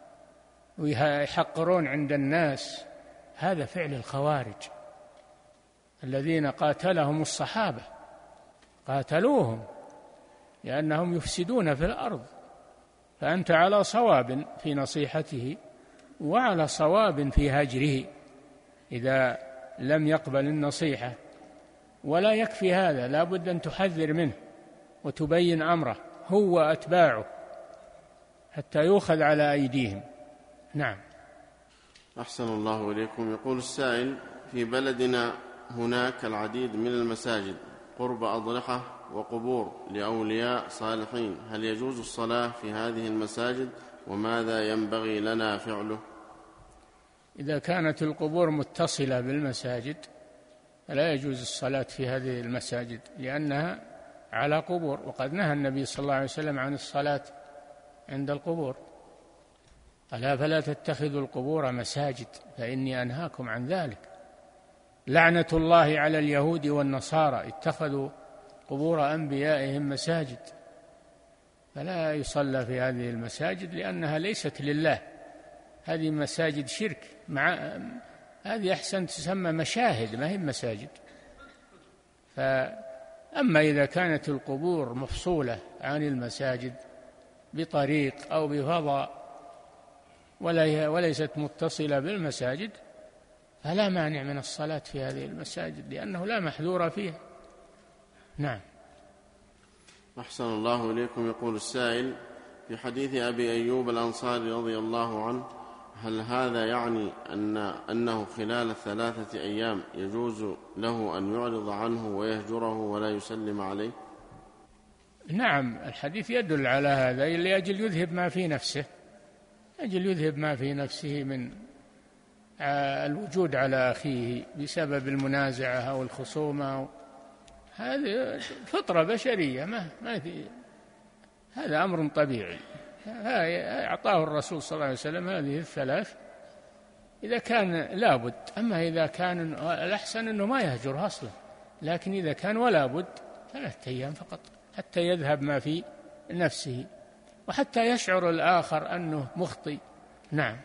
ويحقرون عند الناس. هذا فعل الخوارج الذين قاتلهم الصحابة، قاتلوهم لأنهم يفسدون في الأرض، فأنت على صواب في نصيحته وعلى صواب في هجره إذا لم يقبل النصيحة. ولا يكفي هذا، لا بد أن تحذر منه وتبين أمره هو أتباعه حتى يؤخذ على أيديهم. نعم. أحسن الله إليكم. يقول السائل: في بلدنا هناك العديد من المساجد قرب أضرحة وقبور لأولياء صالحين، هل يجوز الصلاة في هذه المساجد، وماذا ينبغي لنا فعله؟ إذا كانت القبور متصلة بالمساجد فلا يجوز الصلاة في هذه المساجد، لأنها على قبور، وقد نهى النبي صلى الله عليه وسلم عن الصلاة عند القبور. ألا فلا تتخذوا القبور مساجد فإني أنهاكم عن ذلك. لعنة الله على اليهود والنصارى اتخذوا قبور أنبيائهم مساجد. فلا يصلى في هذه المساجد لأنها ليست لله، هذه مساجد شرك، هذه أحسن تسمى مشاهد ما هي مساجد. فأما إذا كانت القبور مفصولة عن المساجد بطريق أو بفضاء وليست متصلة بالمساجد فلا مانع من الصلاة في هذه المساجد لأنه لا محذور فيها. نعم. أحسن الله إليكم. يقول السائل: في حديث أبي أيوب الأنصاري رضي الله عنه، هل هذا يعني أنه خلال 3 أيام يجوز له أن يعرض عنه ويهجره ولا يسلم عليه؟ نعم، الحديث يدل على هذا لأجل يذهب ما في نفسه، أجل يذهب ما في نفسه من الوجود على أخيه بسبب المنازعة أو الخصومة. هذه فطرة بشرية، ما في، هذا أمر طبيعي، أعطاه الرسول صلى الله عليه وسلم هذه 3 إذا كان لابد. أما إذا كان الأحسن أنه ما يهجر أصلا، لكن إذا كان ولا بد 3 أيام فقط حتى يذهب ما في نفسه وحتى يشعر الآخر أنه مخطئ. نعم.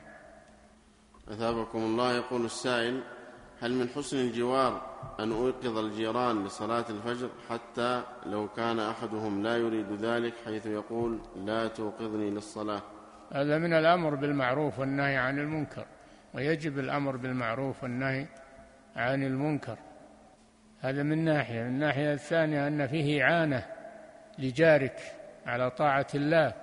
أثابكم الله. يقول السائل: هل من حسن الجوار أن أوقظ الجيران لصلاة الفجر حتى لو كان أحدهم لا يريد ذلك، حيث يقول: لا توقظني للصلاة؟ هذا من الأمر بالمعروف والنهي عن المنكر، ويجب الأمر بالمعروف والنهي عن المنكر. هذا من ناحية. من الناحية الثانية أن فيه إعانة لجارك على طاعة الله،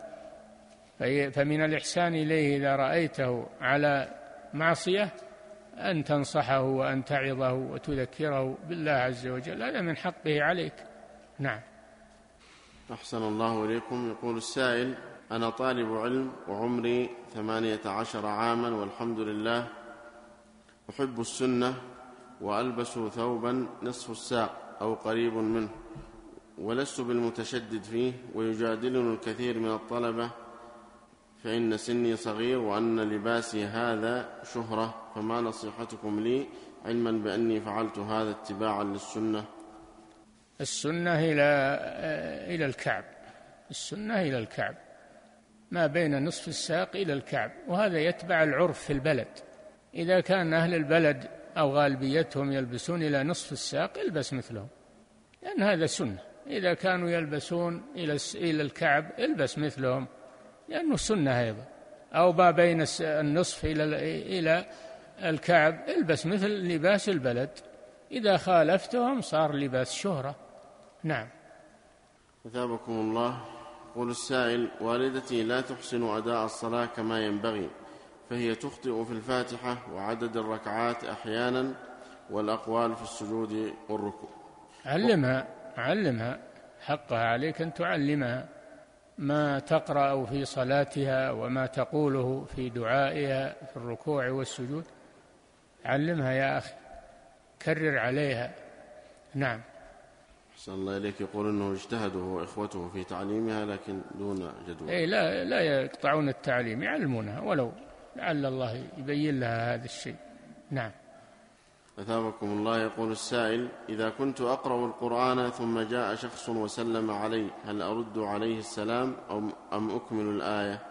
فمن الإحسان إليه إذا رأيته على معصية أن تنصحه وأن تعظه وتذكره بالله عز وجل، هذا من حقه عليك. نعم. أحسن الله إليكم. يقول السائل: أنا طالب علم وعمري 18 عاما والحمد لله، أحب السنة وألبس ثوبا نصف الساق أو قريب منه، ولست بالمتشدد فيه، ويجادلني الكثير من الطلبة فإن سني صغير وأن لباسي هذا شهرة، فما نصيحتكم لي علما بأني فعلت هذا اتباعا للسنة؟ السنة إلى الكعب، السنة إلى الكعب، ما بين نصف الساق إلى الكعب، وهذا يتبع العرف في البلد. إذا كان أهل البلد أو غالبيتهم يلبسون إلى نصف الساق البس مثلهم، لأن هذا سنة. إذا كانوا يلبسون إلى الكعب البس مثلهم، لأنه سنة أيضا. أو ما بين النصف إلى الكعب البس مثل لباس البلد، إذا خالفتهم صار لباس شهرة. نعم. أثابكم الله. يقول السائل: والدتي لا تحسن أداء الصلاة كما ينبغي، فهي تخطئ في الفاتحة وعدد الركعات أحيانا والأقوال في السجود والركوع. علمها، حقها عليك أن تعلمها ما تقرأ في صلاتها وما تقوله في دعائها في الركوع والسجود. علمها يا أخي، كرر عليها. نعم. أحسن الله إليك. يقول أنه اجتهدوا وإخوته في تعليمها لكن دون جدوى. لا يقطعون التعليم، يعلمونها ولو لعل الله يبين لها هذا الشيء. نعم. أثابكم الله. يقول السائل: إذا كنت أقرأ القرآن ثم جاء شخص وسلم علي، هل أرد عليه السلام أم أكمل الآية؟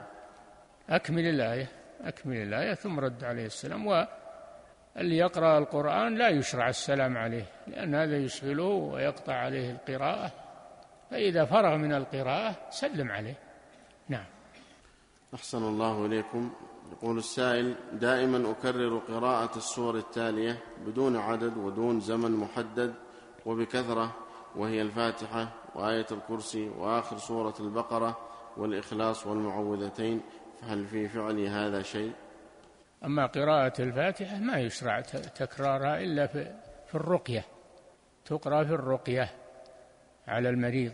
أكمل الآية ثم رد عليه السلام. واللي يقرأ القرآن لا يشرع السلام عليه، لأن هذا يشغله ويقطع عليه القراءة، فإذا فرغ من القراءة سلم عليه. نعم. أحسن الله إليكم. يقول السائل: دائما أكرر قراءة السور التالية بدون عدد ودون زمن محدد وبكثرة، وهي الفاتحة وآية الكرسي وآخر سورة البقرة والإخلاص والمعوذتين، فهل في فعلي هذا شيء؟ أما قراءة الفاتحة ما يشرع تكرارها إلا في الرقية، تقرأ في الرقية على المريض.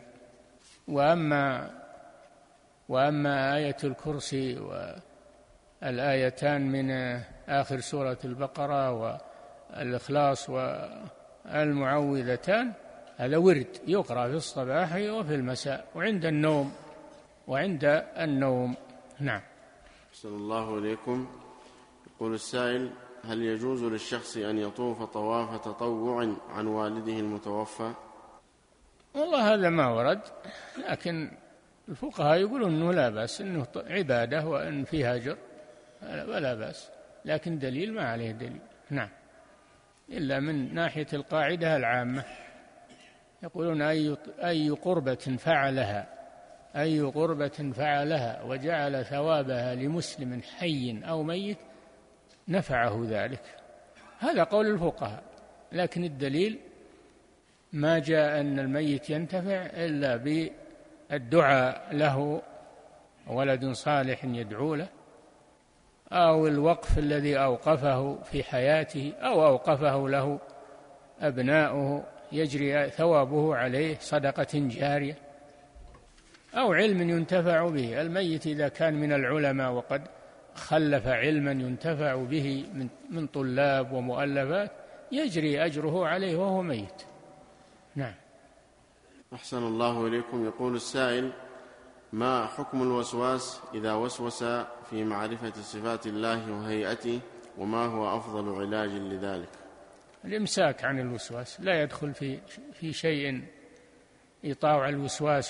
وأما آية الكرسي والآيتان من آخر سورة البقرة والإخلاص والمعوذتان هذا ورد يقرأ في الصباح وفي المساء وعند النوم. نعم. أحسن الله إليكم. يقول السائل: هل يجوز للشخص أن يطوف طواف تطوع عن والده المتوفى؟ والله هذا ما ورد، لكن الفقهاء يقولون أنه لا بأس، أنه عبادة وأن فيها أجر ولا بأس، لكن دليل ما عليه دليل. نعم. إلا من ناحية القاعدة العامة، يقولون أي قربة فعلها أي قربة فعلها وجعل ثوابها لمسلم حي أو ميت نفعه ذلك. هذا قول الفقهاء، لكن الدليل ما جاء أن الميت ينتفع إلا بالدعاء له، ولد صالح يدعو له، أو الوقف الذي أوقفه في حياته، أو أوقفه له أبناؤه يجري ثوابه عليه صدقة جارية، أو علم ينتفع به. الميت إذا كان من العلماء وقد خلف علما ينتفع به من طلاب ومؤلفات يجري أجره عليه وهو ميت. نعم. أحسن الله إليكم. يقول السائل: ما حكم الوسواس إذا وسوس في معرفة صفات الله وهيئته، وما هو أفضل علاج لذلك؟ الإمساك عن الوسواس، لا يدخل في شيء يطاوع الوسواس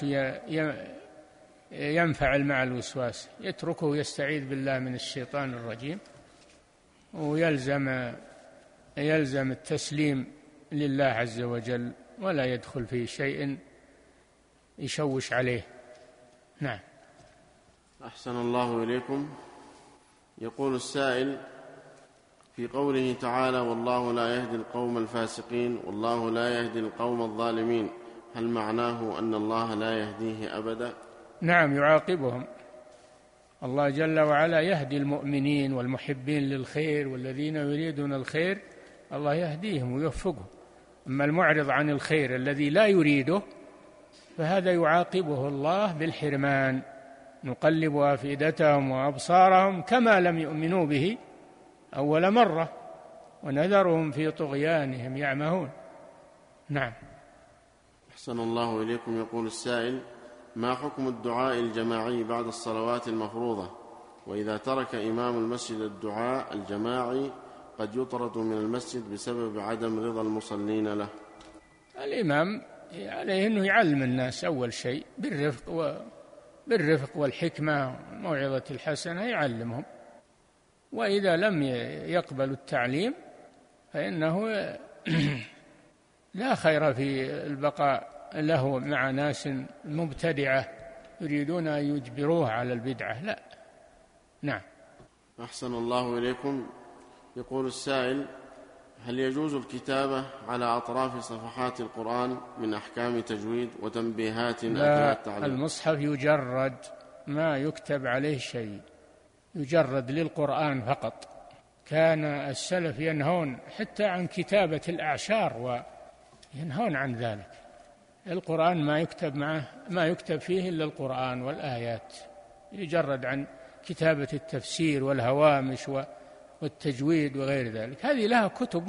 ينفعل مع الوسواس، يتركه ويستعيذ بالله من الشيطان الرجيم، ويلزم التسليم لله عز وجل، ولا يدخل في شيء يشوش عليه. نعم. أحسن الله إليكم. يقول السائل: في قوله تعالى: والله لا يهدي القوم الفاسقين، والله لا يهدي القوم الظالمين، هل معناه أن الله لا يهديه أبدا؟ نعم، يعاقبهم. الله جل وعلا يهدي المؤمنين والمحبين للخير والذين يريدون الخير، الله يهديهم ويوفقهم. أما المعرض عن الخير الذي لا يريده فهذا يعاقبه الله بالحرمان. نقلب أفئدتهم وأبصارهم كما لم يؤمنوا به أول مرة، ونذرهم في طغيانهم يعمهون. نعم. أحسن الله إليكم. يقول السائل: ما حكم الدعاء الجماعي بعد الصلوات المفروضة؟ وإذا ترك إمام المسجد الدعاء الجماعي قد يطرد من المسجد بسبب عدم رضا المصلين له. الإمام عليه أنه يعلم الناس أول شيء بالرفق والحكمة والموعظة الحسنة، يعلمهم. وإذا لم يقبلوا التعليم فإنه لا خير في البقاء له مع ناس مبتدعة يريدون أن يجبروه على البدعة، لا. نعم. أحسن الله إليكم. يقول السائل: هل يجوز الكتابة على أطراف صفحات القرآن من أحكام تجويد وتنبيهات أثناء التعليم؟ المصحف يجرد، ما يكتب عليه شيء، يجرد للقرآن فقط. كان السلف ينهون حتى عن كتابة الأعشار وينهون عن ذلك. القرآن ما يكتب فيه إلا القرآن والآيات، يجرد عن كتابة التفسير والهوامش والتجويد وغير ذلك. هذه لها كتب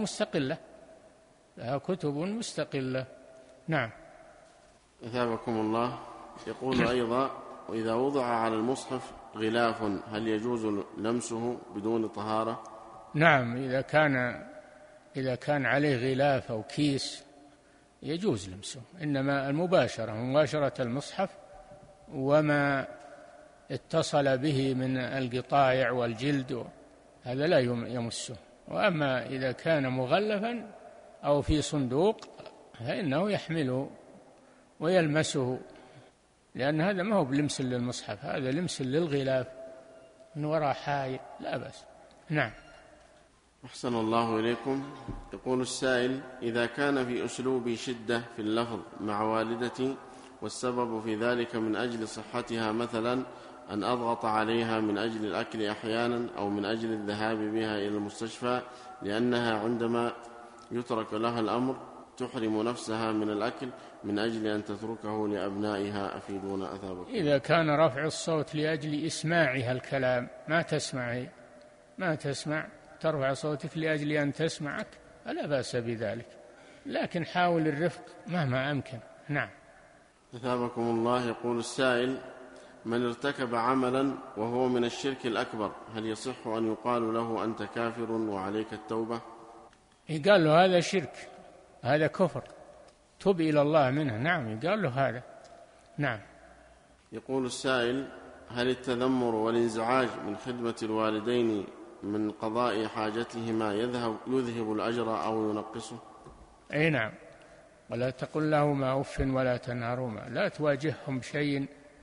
مستقلة. نعم. أثابكم الله. يقول أيضا: وإذا وضع على المصحف غلاف هل يجوز لمسه بدون طهارة؟ نعم، إذا كان عليه غلاف أو كيس يجوز لمسه، إنما مباشرة المصحف وما اتصل به من القطايع والجلد هذا لا يمسه. وأما إذا كان مغلفا أو في صندوق فإنه يحمله ويلمسه، لأن هذا ما هو بلمس للمصحف، هذا لمس للغلاف من وراء حائط، لا بأس. نعم. أحسن الله إليكم. يقول السائل: إذا كان في أسلوبي شدة في اللفظ مع والدتي والسبب في ذلك من أجل صحتها، مثلا أن أضغط عليها من أجل الأكل أحيانا، أو من أجل الذهاب بها إلى المستشفى، لأنها عندما يترك لها الأمر تحرم نفسها من الأكل من أجل أن تتركه لأبنائها، أفيدونا أثابكم. إذا كان رفع الصوت لأجل إسماعها الكلام، ما تسمع ترفع صوتك لأجل أن تسمعك، فلا بأس بذلك، لكن حاول الرفق مهما أمكن. نعم. أثابكم الله. يقول السائل: من ارتكب عملا وهو من الشرك الأكبر هل يصح أن يقال له أنت كافر وعليك التوبة؟ يقال له هذا شرك، هذا كفر، تب إلى الله منه. نعم، يقال له هذا. نعم. يقول السائل: هل التذمر والانزعاج من خدمة الوالدين من قضاء حاجتهما يذهب الأجر أو ينقصه؟ أي نعم. ولا تقل لهما أف ولا تنهرهما، لا تواجههم شيء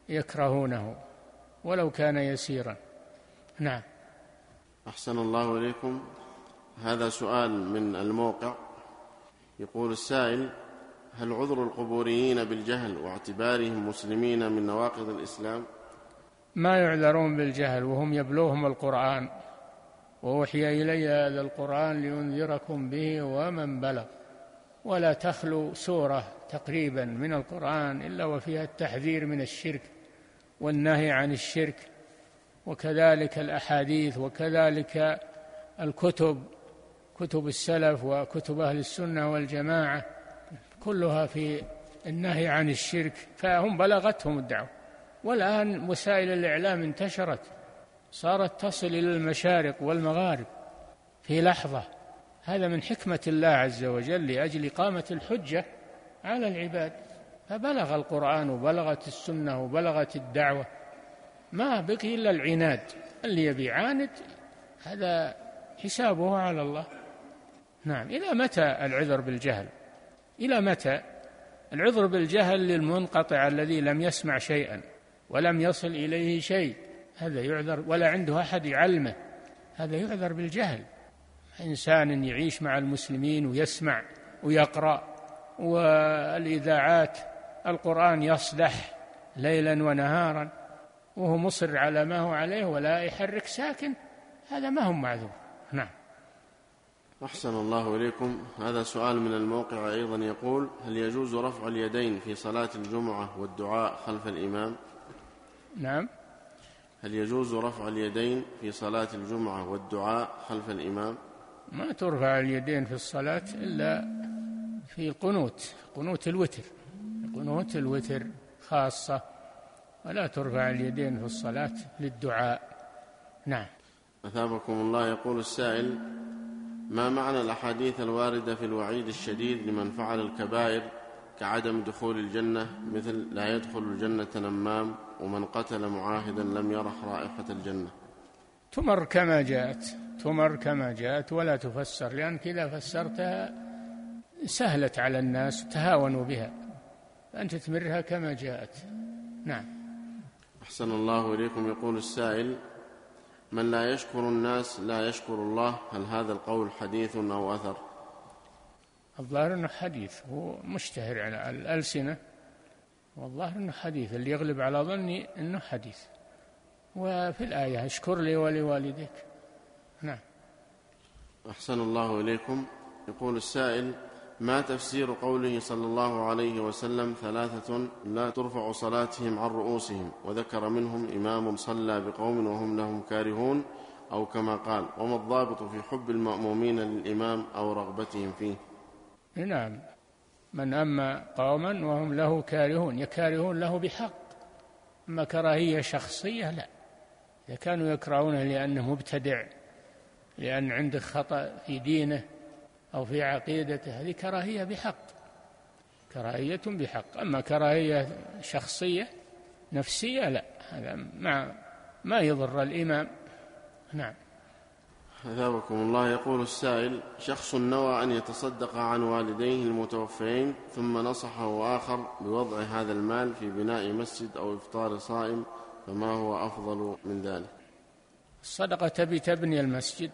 يكرهونه ولو كان يسيرا. نعم. أحسن الله إليكم. هذا سؤال من الموقع، يقول السائل: هل عذر القبوريين بالجهل واعتبارهم مسلمين من نواقض الإسلام؟ ما يعذرون بالجهل وهم يبلوهم القرآن، وأوحي إلي هذا القرآن لينذركم به ومن بلغ. ولا تخلو سورة تقريبا من القرآن إلا وفيها التحذير من الشرك والنهي عن الشرك، وكذلك الأحاديث، وكذلك الكتب، كتب السلف وكتب أهل السنة والجماعة، كلها في النهي عن الشرك. فهم بلغتهم الدعوة. والآن وسائل الإعلام انتشرت، صارت تصل إلى المشارق والمغارب في لحظة. هذا من حكمة الله عز وجل لأجل إقامة الحجة على العباد. فبلغ القرآن وبلغت السنة وبلغت الدعوة، ما بقي إلا العناد. اللي يبي يعاند هذا حسابه على الله. نعم. إلى متى العذر بالجهل؟ إلى متى العذر بالجهل للمنقطع الذي لم يسمع شيئا ولم يصل إليه شيء؟ هذا يعذر، ولا عنده أحد يعلمه، هذا يعذر بالجهل. إنسان يعيش مع المسلمين ويسمع ويقرأ، والإذاعات القرآن يصدح ليلا ونهارا، وهو مصر على ما هو عليه ولا يحرك ساكن، هذا ما هم معذور. نعم. أحسن الله إليكم. هذا سؤال من الموقع أيضا، يقول: هل يجوز رفع اليدين في صلاة الجمعة والدعاء خلف الإمام؟ نعم. هل يجوز رفع اليدين في صلاة الجمعة والدعاء خلف الإمام؟ ما ترفع اليدين في الصلاة إلا في القنوت، قنوت الوتر، قنوت الوتر خاصة، ولا ترفع اليدين في الصلاة للدعاء. نعم. أثابكم الله. يقول السائل: ما معنى الأحاديث الواردة في الوعيد الشديد لمن فعل الكبائر كعدم دخول الجنة، مثل لا يدخل الجنة نمام، ومن قتل معاهدا لم يرح رائحة الجنة؟ تمر كما جاءت، تمر كما جاءت ولا تفسر، لأنك إذا فسرتها سهلت على الناس تهاونوا بها، فأنت تمرها كما جاءت. نعم. أحسن الله إليكم. يقول السائل: من لا يشكر الناس لا يشكر الله، هل هذا القول حديث أو أثر؟ الظاهر أنه حديث، هو مشتهر على الألسنة، والظاهر أنه حديث، اللي يغلب على ظني أنه حديث. وفي الآية: اشكر لي ولوالديك. نعم. أحسن الله إليكم. يقول السائل: ما تفسير قوله صلى الله عليه وسلم: 3 لا ترفع صلاتهم عن رؤوسهم، وذكر منهم إمام صلى بقوم وهم لهم كارهون، أو كما قال؟ وما الضابط في حب المأمومين للإمام أو رغبتهم فيه؟ نعم. من أما قوما وهم له كارهون، يكارهون له بحق، أما كراهية شخصية لا. إذا كانوا يكرهونه لأنه مبتدع، لأن عنده خطأ في دينه أو في عقيدته، هذه كراهية بحق، كراهية بحق. أما كراهية شخصية نفسية لا، هذا ما يضر الإمام. نعم. أثابكم الله. يقول السائل: شخص نوى أن يتصدق عن والديه المتوفيين، ثم نصحه آخر بوضع هذا المال في بناء مسجد أو إفطار صائم، فما هو أفضل من ذلك؟ الصدقة تبني المسجد.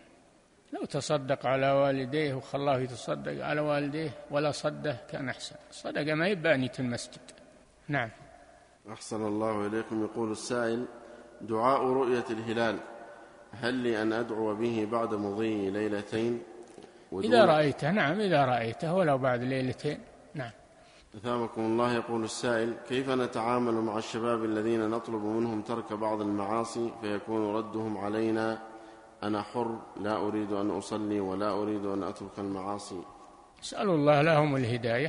لو تصدق على والديه وخلاه يتصدق على والديه ولا صده كان أحسن. الصدقة ما يبانية المسجد. نعم. أحسن الله إليكم. يقول السائل: دعاء رؤية الهلال، هل لي أن أدعو به بعد مضي ليلتين؟ إذا رأيته. نعم، إذا رأيته ولو بعد ليلتين. نعم. أثابكم الله. يقول السائل: كيف نتعامل مع الشباب الذين نطلب منهم ترك بعض المعاصي فيكون ردهم علينا: أنا حر، لا أريد أن أصلي ولا أريد أن أترك المعاصي؟ اسألوا الله لهم الهداية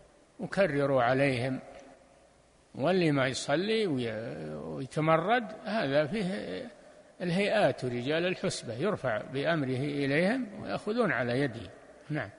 وكرروا عليهم، واللي ما يصلي ويتمرد هذا فيه الهيئات ورجال الحسبة، يرفع بأمره إليهم ويأخذون على يده. نعم.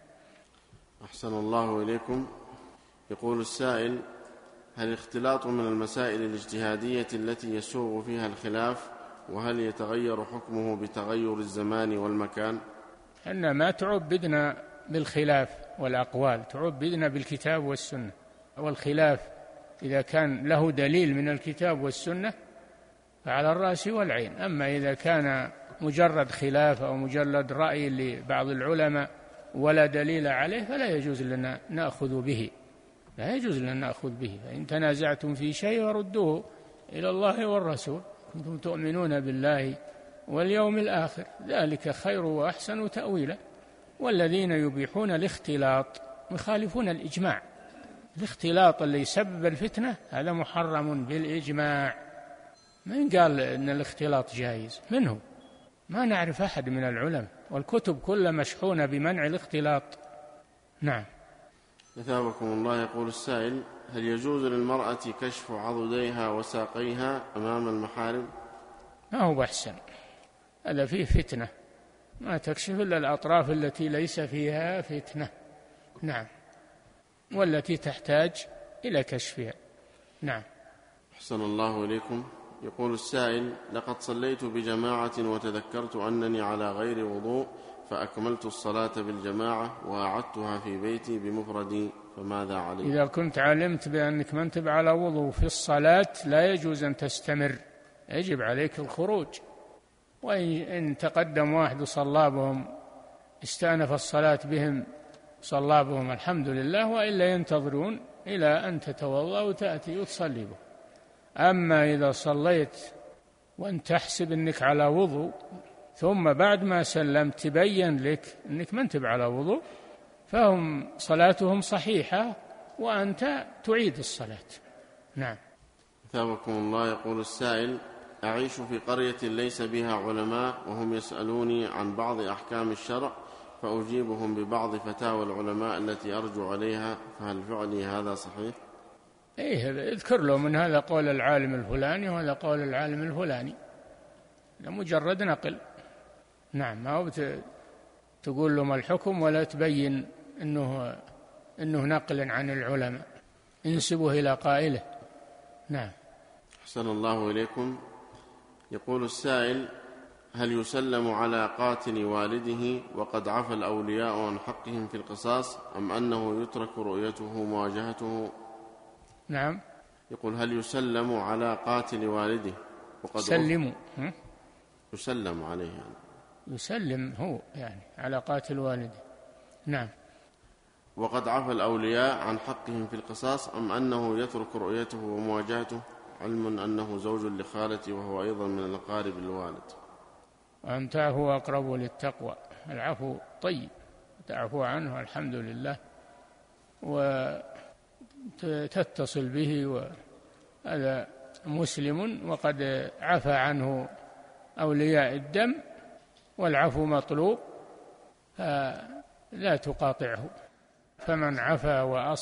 أحسن الله إليكم. يقول السائل: هل الاختلاط من المسائل الاجتهادية التي يسوغ فيها الخلاف، وهل يتغير حكمه بتغير الزمان والمكان؟ أن ما تعبدنا بالخلاف والأقوال، تعبدنا بالكتاب والسنة، والخلاف إذا كان له دليل من الكتاب والسنة فعلى الرأس والعين. أما إذا كان مجرد خلاف أو مجرد رأي لبعض العلماء ولا دليل عليه فلا يجوز لنا نأخذ به، لا يجوز لنا نأخذ به. فإن تنازعتم في شيء فردوه إلى الله والرسول كنتم تؤمنون بالله واليوم الآخر ذلك خير وأحسن تأويلا. والذين يبيحون الاختلاط يخالفون الإجماع. الاختلاط اللي يسبب الفتنة هذا محرم بالإجماع. من قال إن الاختلاط جائز؟ منه؟ ما نعرف أحد من العلماء، والكتب كلها مشحونة بمنع الاختلاط. نعم. أثابكم الله. يقول السائل: هل يجوز للمرأة كشف عضديها وساقيها أمام المحارم؟ ما هو أحسن، هذا فيه فتنة، ما تكشف إلا الأطراف التي ليس فيها فتنة. نعم، والتي تحتاج إلى كشفها. نعم. أحسن الله إليكم. يقول السائل: لقد صليت بجماعة وتذكرت أنني على غير وضوء فأكملت الصلاة بالجماعة وأعدتها في بيتي بمفردي، فماذا علي؟ إذا كنت علمت بأنك ما أنت على وضوء في الصلاة لا يجوز أن تستمر، يجب عليك الخروج. وإن تقدم واحد وصلى بهم استأنف الصلاة بهم صلى بهم الحمد لله، وإلا ينتظرون إلى أن تتوضأ وتأتي وتصلي بهم. أما إذا صليت وأنت تحسب أنك على وضوء ثم بعد ما سلمت تبين لك أنك ما أنت على وضوء فهم صلاتهم صحيحة وأنت تعيد الصلاة. نعم. أثابكم الله. يقول السائل: أعيش في قرية ليس بها علماء وهم يسألوني عن بعض أحكام الشرع فأجيبهم ببعض فتاوى العلماء التي أرجو عليها، فهل فعلي هذا صحيح؟ إيه، اذكر له من هذا قول العالم الفلاني وهذا قول العالم الفلاني، مجرد نقل. نعم، ما هو تقول لهم الحكم ولا تبين إنه نقل عن العلماء، انسبه إلى قائله. نعم. أحسن الله إليكم. يقول السائل: هل يسلم على قاتل والده وقد عفى الأولياء عن حقهم في القصاص، أم أنه يترك رؤيته مواجهته؟ نعم. يقول: هل يسلم على قاتل والده وقد يسلم عليه يعني. يسلم هو يعني على قاتل والده. نعم. وقد عفى الأولياء عن حقهم في القصاص، أم أنه يترك رؤيته ومواجهته، علم أنه زوج لخالتي وهو أيضا من الأقارب الوالد؟ وأن تعفو أقرب للتقوى، العفو طيب، تعفو عنه الحمد لله وتتصل به، وهذا مسلم وقد عفى عنه أولياء الدم، والعفو مطلوب فلا تقاطعه. فمن عفا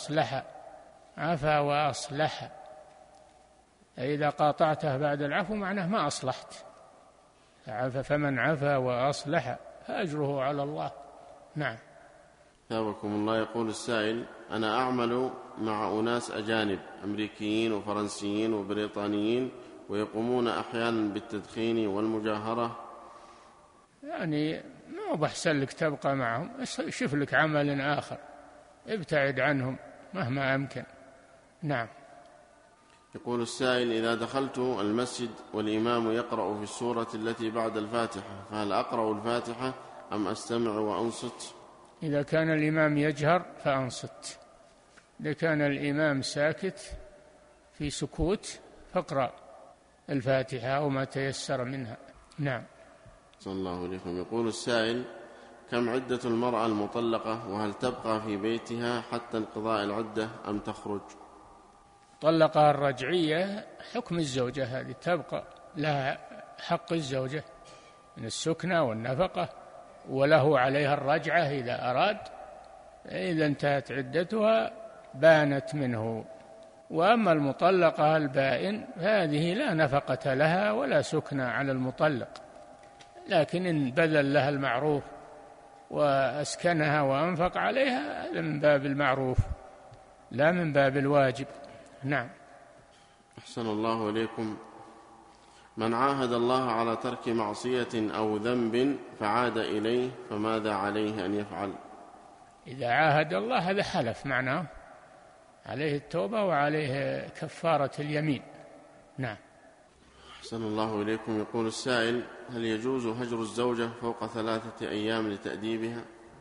وأصلح إذا قاطعته بعد العفو معناه ما أصلحت. فمن عفا وأصلح فأجره على الله. نعم. ثابكم الله. يقول السائل: أنا أعمل مع أناس أجانب أمريكيين وفرنسيين وبريطانيين ويقومون أحيانا بالتدخين والمجاهرة، يعني ما بحسن لك تبقى معهم، شوف لك عمل آخر، ابتعد عنهم مهما أمكن. نعم. يقول السائل: إذا دخلت المسجد والإمام يقرأ في السورة التي بعد الفاتحة فهل أقرأ الفاتحة أم أستمع وأنصت؟ إذا كان الإمام يجهر فأنصت، إذا كان الإمام ساكت في سكوت فاقرأ الفاتحة أو ما تيسر منها. نعم. صلى الله عليكم. يقول السائل: كم عدة المرأة المطلقة، وهل تبقى في بيتها حتى انقضاء العدة أم تخرج؟ طلقها الرجعية حكم الزوجة، هذه تبقى لها حق الزوجة من السكنة والنفقة، وله عليها الرجعة إذا أراد. إذا انتهت عدتها بانت منه. وأما المطلقة البائن هذه لا نفقة لها ولا سكنة على المطلق، لكن إن بذل لها المعروف وأسكنها وأنفق عليها هذا من باب المعروف لا من باب الواجب. نعم. أحسن الله إليكم. من عاهد الله على ترك معصية أو ذنب فعاد إليه فماذا عليه أن يفعل؟ إذا عاهد الله هذا حلف، معناه عليه التوبة وعليه كفارة اليمين. نعم. أحسن الله إليكم. يقول السائل: هل يجوز هجر الزوجة فوق 3 أيام لتأديبها؟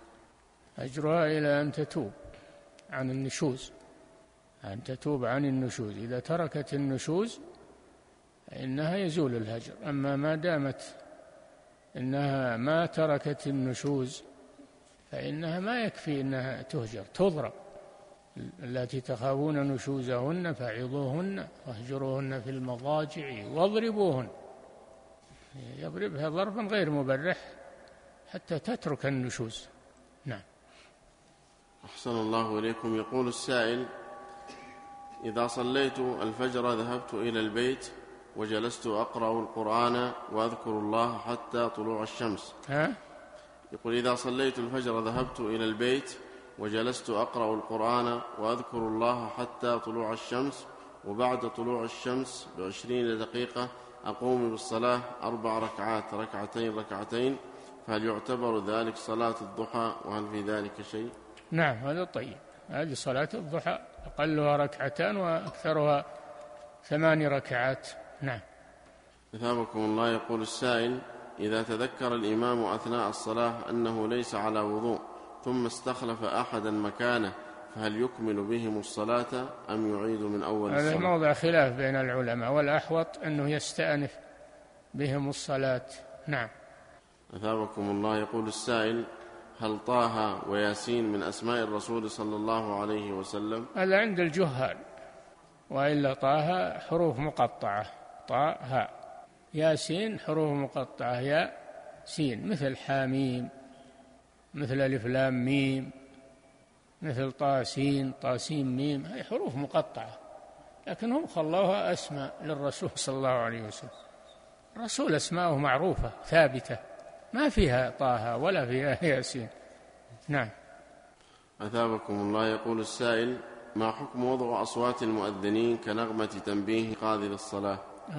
هجرها إلى أن تتوب عن النشوز، أن تتوب عن النشوز. إذا تركت النشوز فإنها يزول الهجر. أما ما دامت إنها ما تركت النشوز فإنها ما يكفي إنها تهجر، تضرب. التي تخافون نشوزهن فعظوهن واهجروهن في المضاجع واضربوهن. يضربها ضربا غير مبرح حتى تترك النشوز. نعم. أحسن الله إليكم. يقول السائل: إذا صليت الفجر ذهبت إلى البيت وجلست أقرأ القرآن وأذكر الله حتى طلوع الشمس. يقول: إذا صليت الفجر ذهبت إلى البيت وجلست أقرأ القرآن وأذكر الله حتى طلوع الشمس، وبعد طلوع الشمس ب20 دقيقة أقوم بالصلاة 4 ركعات، ركعتين، فهل يعتبر ذلك صلاة الضحى، وهل في ذلك شيء؟ نعم، هذا طيب. هذه صلاة الضحى، أقلها 2 وأكثرها 8 ركعات. نعم. أثابكم الله. يقول السائل: إذا تذكر الإمام أثناء الصلاة أنه ليس على وضوء ثم استخلف أحدا مكانه، فهل يكمل بهم الصلاة أم يعيد من أول الصلاة؟ هذا موضع خلاف بين العلماء، والأحوط أنه يستأنف بهم الصلاة. نعم. أثابكم الله. يقول السائل: هل طه وياسين من أسماء الرسول صلى الله عليه وسلم؟ هذا عند الجهال، وإلا طه حروف مقطعة، طاء هاء. ياسين حروف مقطعة، ياء سين، مثل حاميم، مثل ألف لام ميم، مثل طاسين طاسين ميم. هذه حروف مقطعة، لكنهم خلوها أسماء للرسول صلى الله عليه وسلم. الرسول أسماءه معروفة ثابتة، ما فيها طه ولا فيها ياسين. نعم. أثابكم الله. يقول السائل: ما حكم وضع أصوات المؤذنين كنغمة تنبيه قاضي للصلاة؟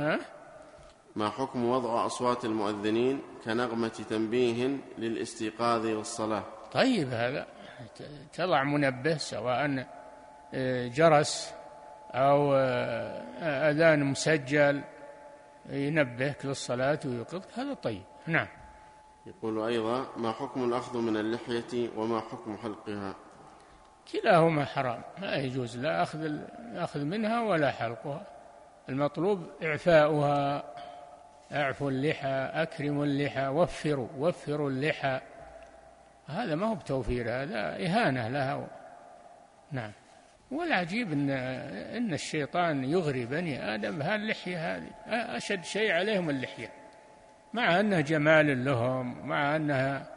ما حكم وضع أصوات المؤذنين كنغمة تنبيه للاستيقاظ للصلاة؟ طيب، هذا تضع منبه، سواء جرس أو أذان مسجل ينبهك للصلاة ويوقظك، هذا طيب. نعم. يقول أيضا: ما حكم الأخذ من اللحية وما حكم حلقها؟ كلاهما حرام، ما يجوز لا أخذ منها ولا حلقها. المطلوب إعفاؤها. اعفوا اللحى، أكرموا اللحى، وفروا اللحى. هذا ما هو بتوفير، هذا إهانة لها. نعم. والعجيب إن الشيطان يغري بني آدم بهاللحية هذه، أشد شيء عليهم اللحية، مع أنها جمال لهم، مع أنها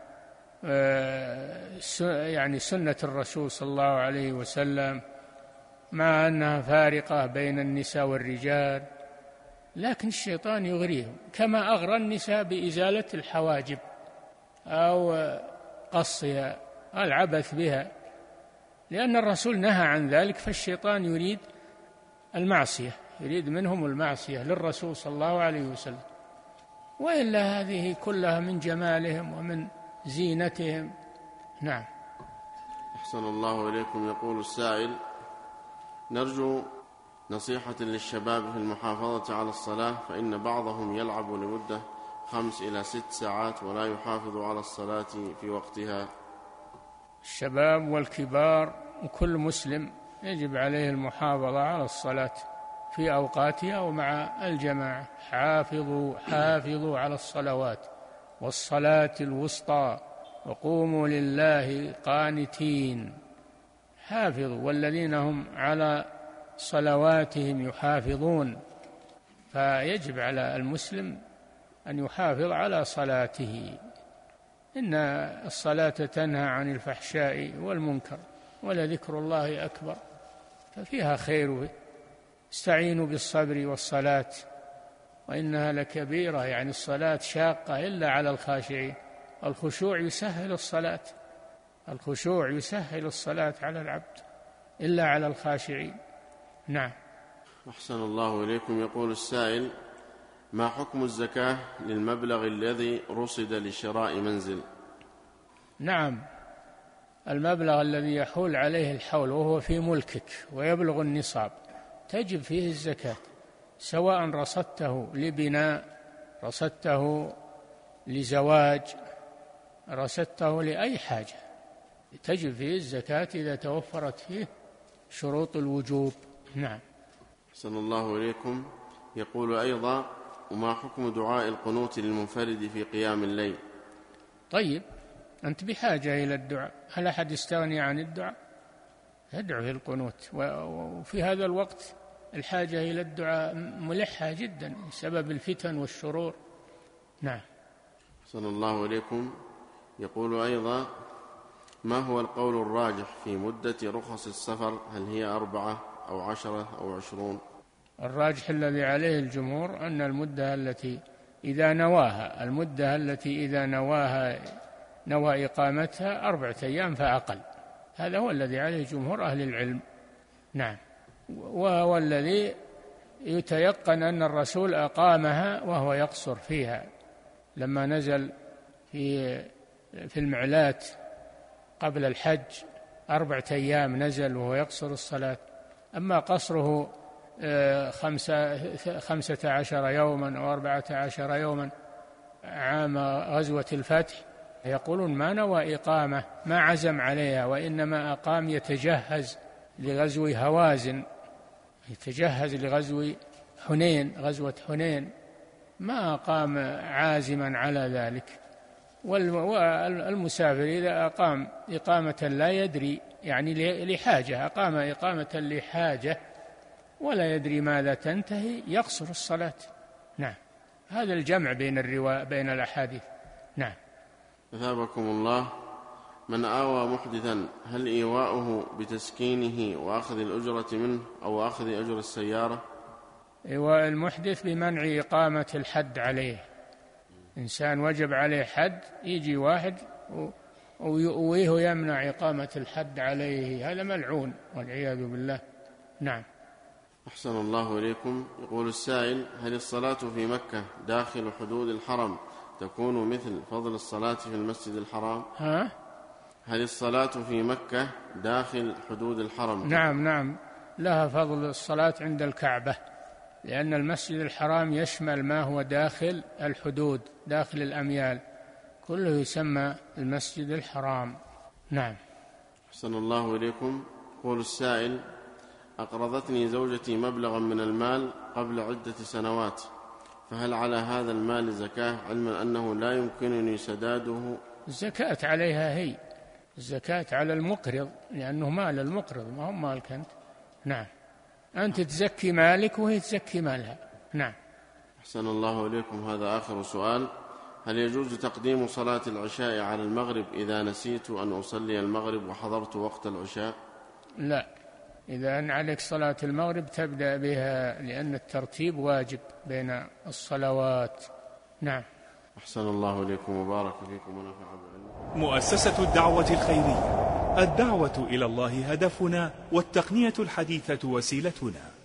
يعني سنة الرسول صلى الله عليه وسلم، مع أنها فارقة بين النساء والرجال، لكن الشيطان يغريهم، كما أغرى النساء بإزالة الحواجب أو قصها، العبث بها، لأن الرسول نهى عن ذلك. فالشيطان يريد المعصية، يريد منهم المعصية للرسول صلى الله عليه وسلم. وإلا هذه كلها من جمالهم ومن زينتهم. نعم. أحسن الله إليكم. يقول السائل: نرجو نصيحة للشباب في المحافظة على الصلاة، فإن بعضهم يلعب لمدة 5 إلى 6 ساعات ولا يحافظ على الصلاة في وقتها. الشباب والكبار وكل مسلم يجب عليه المحافظة على الصلاة في أوقاتها ومع الجماعة. حافظوا على الصلوات والصلاة الوسطى وقوموا لله قانتين. حافظوا، والذين هم على صلواتهم يحافظون. فيجب على المسلم أن يحافظ على صلاته. إن الصلاة تنهى عن الفحشاء والمنكر، ولذكر الله أكبر، ففيها خير. استعينوا بالصبر والصلاة وإنها لكبيرة، يعني الصلاة شاقة إلا على الخاشعين. الخشوع يسهل الصلاة، الخشوع يسهل الصلاة على العبد إلا على الخاشعين. نعم. أحسن الله إليكم. يقول السائل: ما حكم الزكاة للمبلغ الذي رصد لشراء منزل؟ نعم، المبلغ الذي يحول عليه الحول وهو في ملكك ويبلغ النصاب تجب فيه الزكاة، سواء رصدته لبناء، رصدته لزواج، رصدته لأي حاجة، تجب فيه الزكاة إذا توفرت فيه شروط الوجوب. نعم. أحسن الله إليكم. يقول أيضا: وما حكم دعاء القنوت للمنفرد في قيام الليل؟ طيب، أنت بحاجة إلى الدعاء، هل أحد يستغني عن الدعاء؟ يدعو في القنوت، وفي هذا الوقت الحاجة إلى الدعاء ملحة جدا بسبب الفتن والشرور. نعم. أحسن الله إليكم. يقول أيضا: ما هو القول الراجح في مدة رخص السفر؟ هل هي 4 أو 10 أو 20؟ الراجح الذي عليه الجمهور أن المدة التي إذا نوى إقامتها 4 أيام فأقل، هذا هو الذي عليه جمهور أهل العلم. نعم. وهو الذي يتيقن أن الرسول أقامها وهو يقصر فيها، لما نزل في المعلات قبل الحج 4 أيام نزل وهو يقصر الصلاة. أما قصره 15 يوما أو 14 يوما عام غزوة الفتح، يقولون ما نوى إقامة، ما عزم عليها، وإنما أقام يتجهز لغزو هوازن، يتجهز لغزو حنين، غزوة حنين، ما أقام عازما على ذلك. والمسافر إذا أقام إقامة لا يدري، يعني لحاجة، أقام إقامة لحاجة ولا يدري ماذا تنتهي، يقصر الصلاة. نعم. هذا الجمع بين الأحاديث. نعم. أثابكم الله. من آوى محدثا هل إيواؤه بتسكينه وأخذ الأجرة منه أو أخذ أجر السيارة؟ إيواء المحدث بمنع إقامة الحد عليه. إنسان وجب عليه حد، يجي واحد ويؤويه يمنع إقامة الحد عليه، هذا ملعون والعياذ بالله. نعم. أحسن الله إليكم. يقول السائل: هل الصلاة في مكة داخل حدود الحرم تكون مثل فضل الصلاة في المسجد الحرام؟ هل الصلاة في مكة داخل حدود الحرم؟ نعم، لها فضل الصلاة عند الكعبة، لأن المسجد الحرام يشمل ما هو داخل الحدود، داخل الأميال، كله يسمى المسجد الحرام. نعم. أحسن الله إليكم. يقول السائل: أقرضتني زوجتي مبلغا من المال قبل عدة سنوات، فهل على هذا المال زكاة، علما أنه لا يمكنني سداده؟ الزكاة عليها، هي الزكاة على المقرض، لأنه مال المقرض، ما هو مالك أنت. نعم. أنت تزكي مالك وهي تزكي مالها. نعم. أحسن الله إليكم. هذا آخر سؤال: هل يجوز تقديم صلاة العشاء على المغرب إذا نسيت أن أصلي المغرب وحضرت وقت العشاء؟ لا، إذا أن عليك صلاة المغرب تبدأ بها، لأن الترتيب واجب بين الصلوات. نعم. أحسن الله إليكم وبارك فيكم ونفع بعلمكم. مؤسسة الدعوة الخيرية، الدعوة إلى الله هدفنا، والتقنية الحديثة وسيلتنا.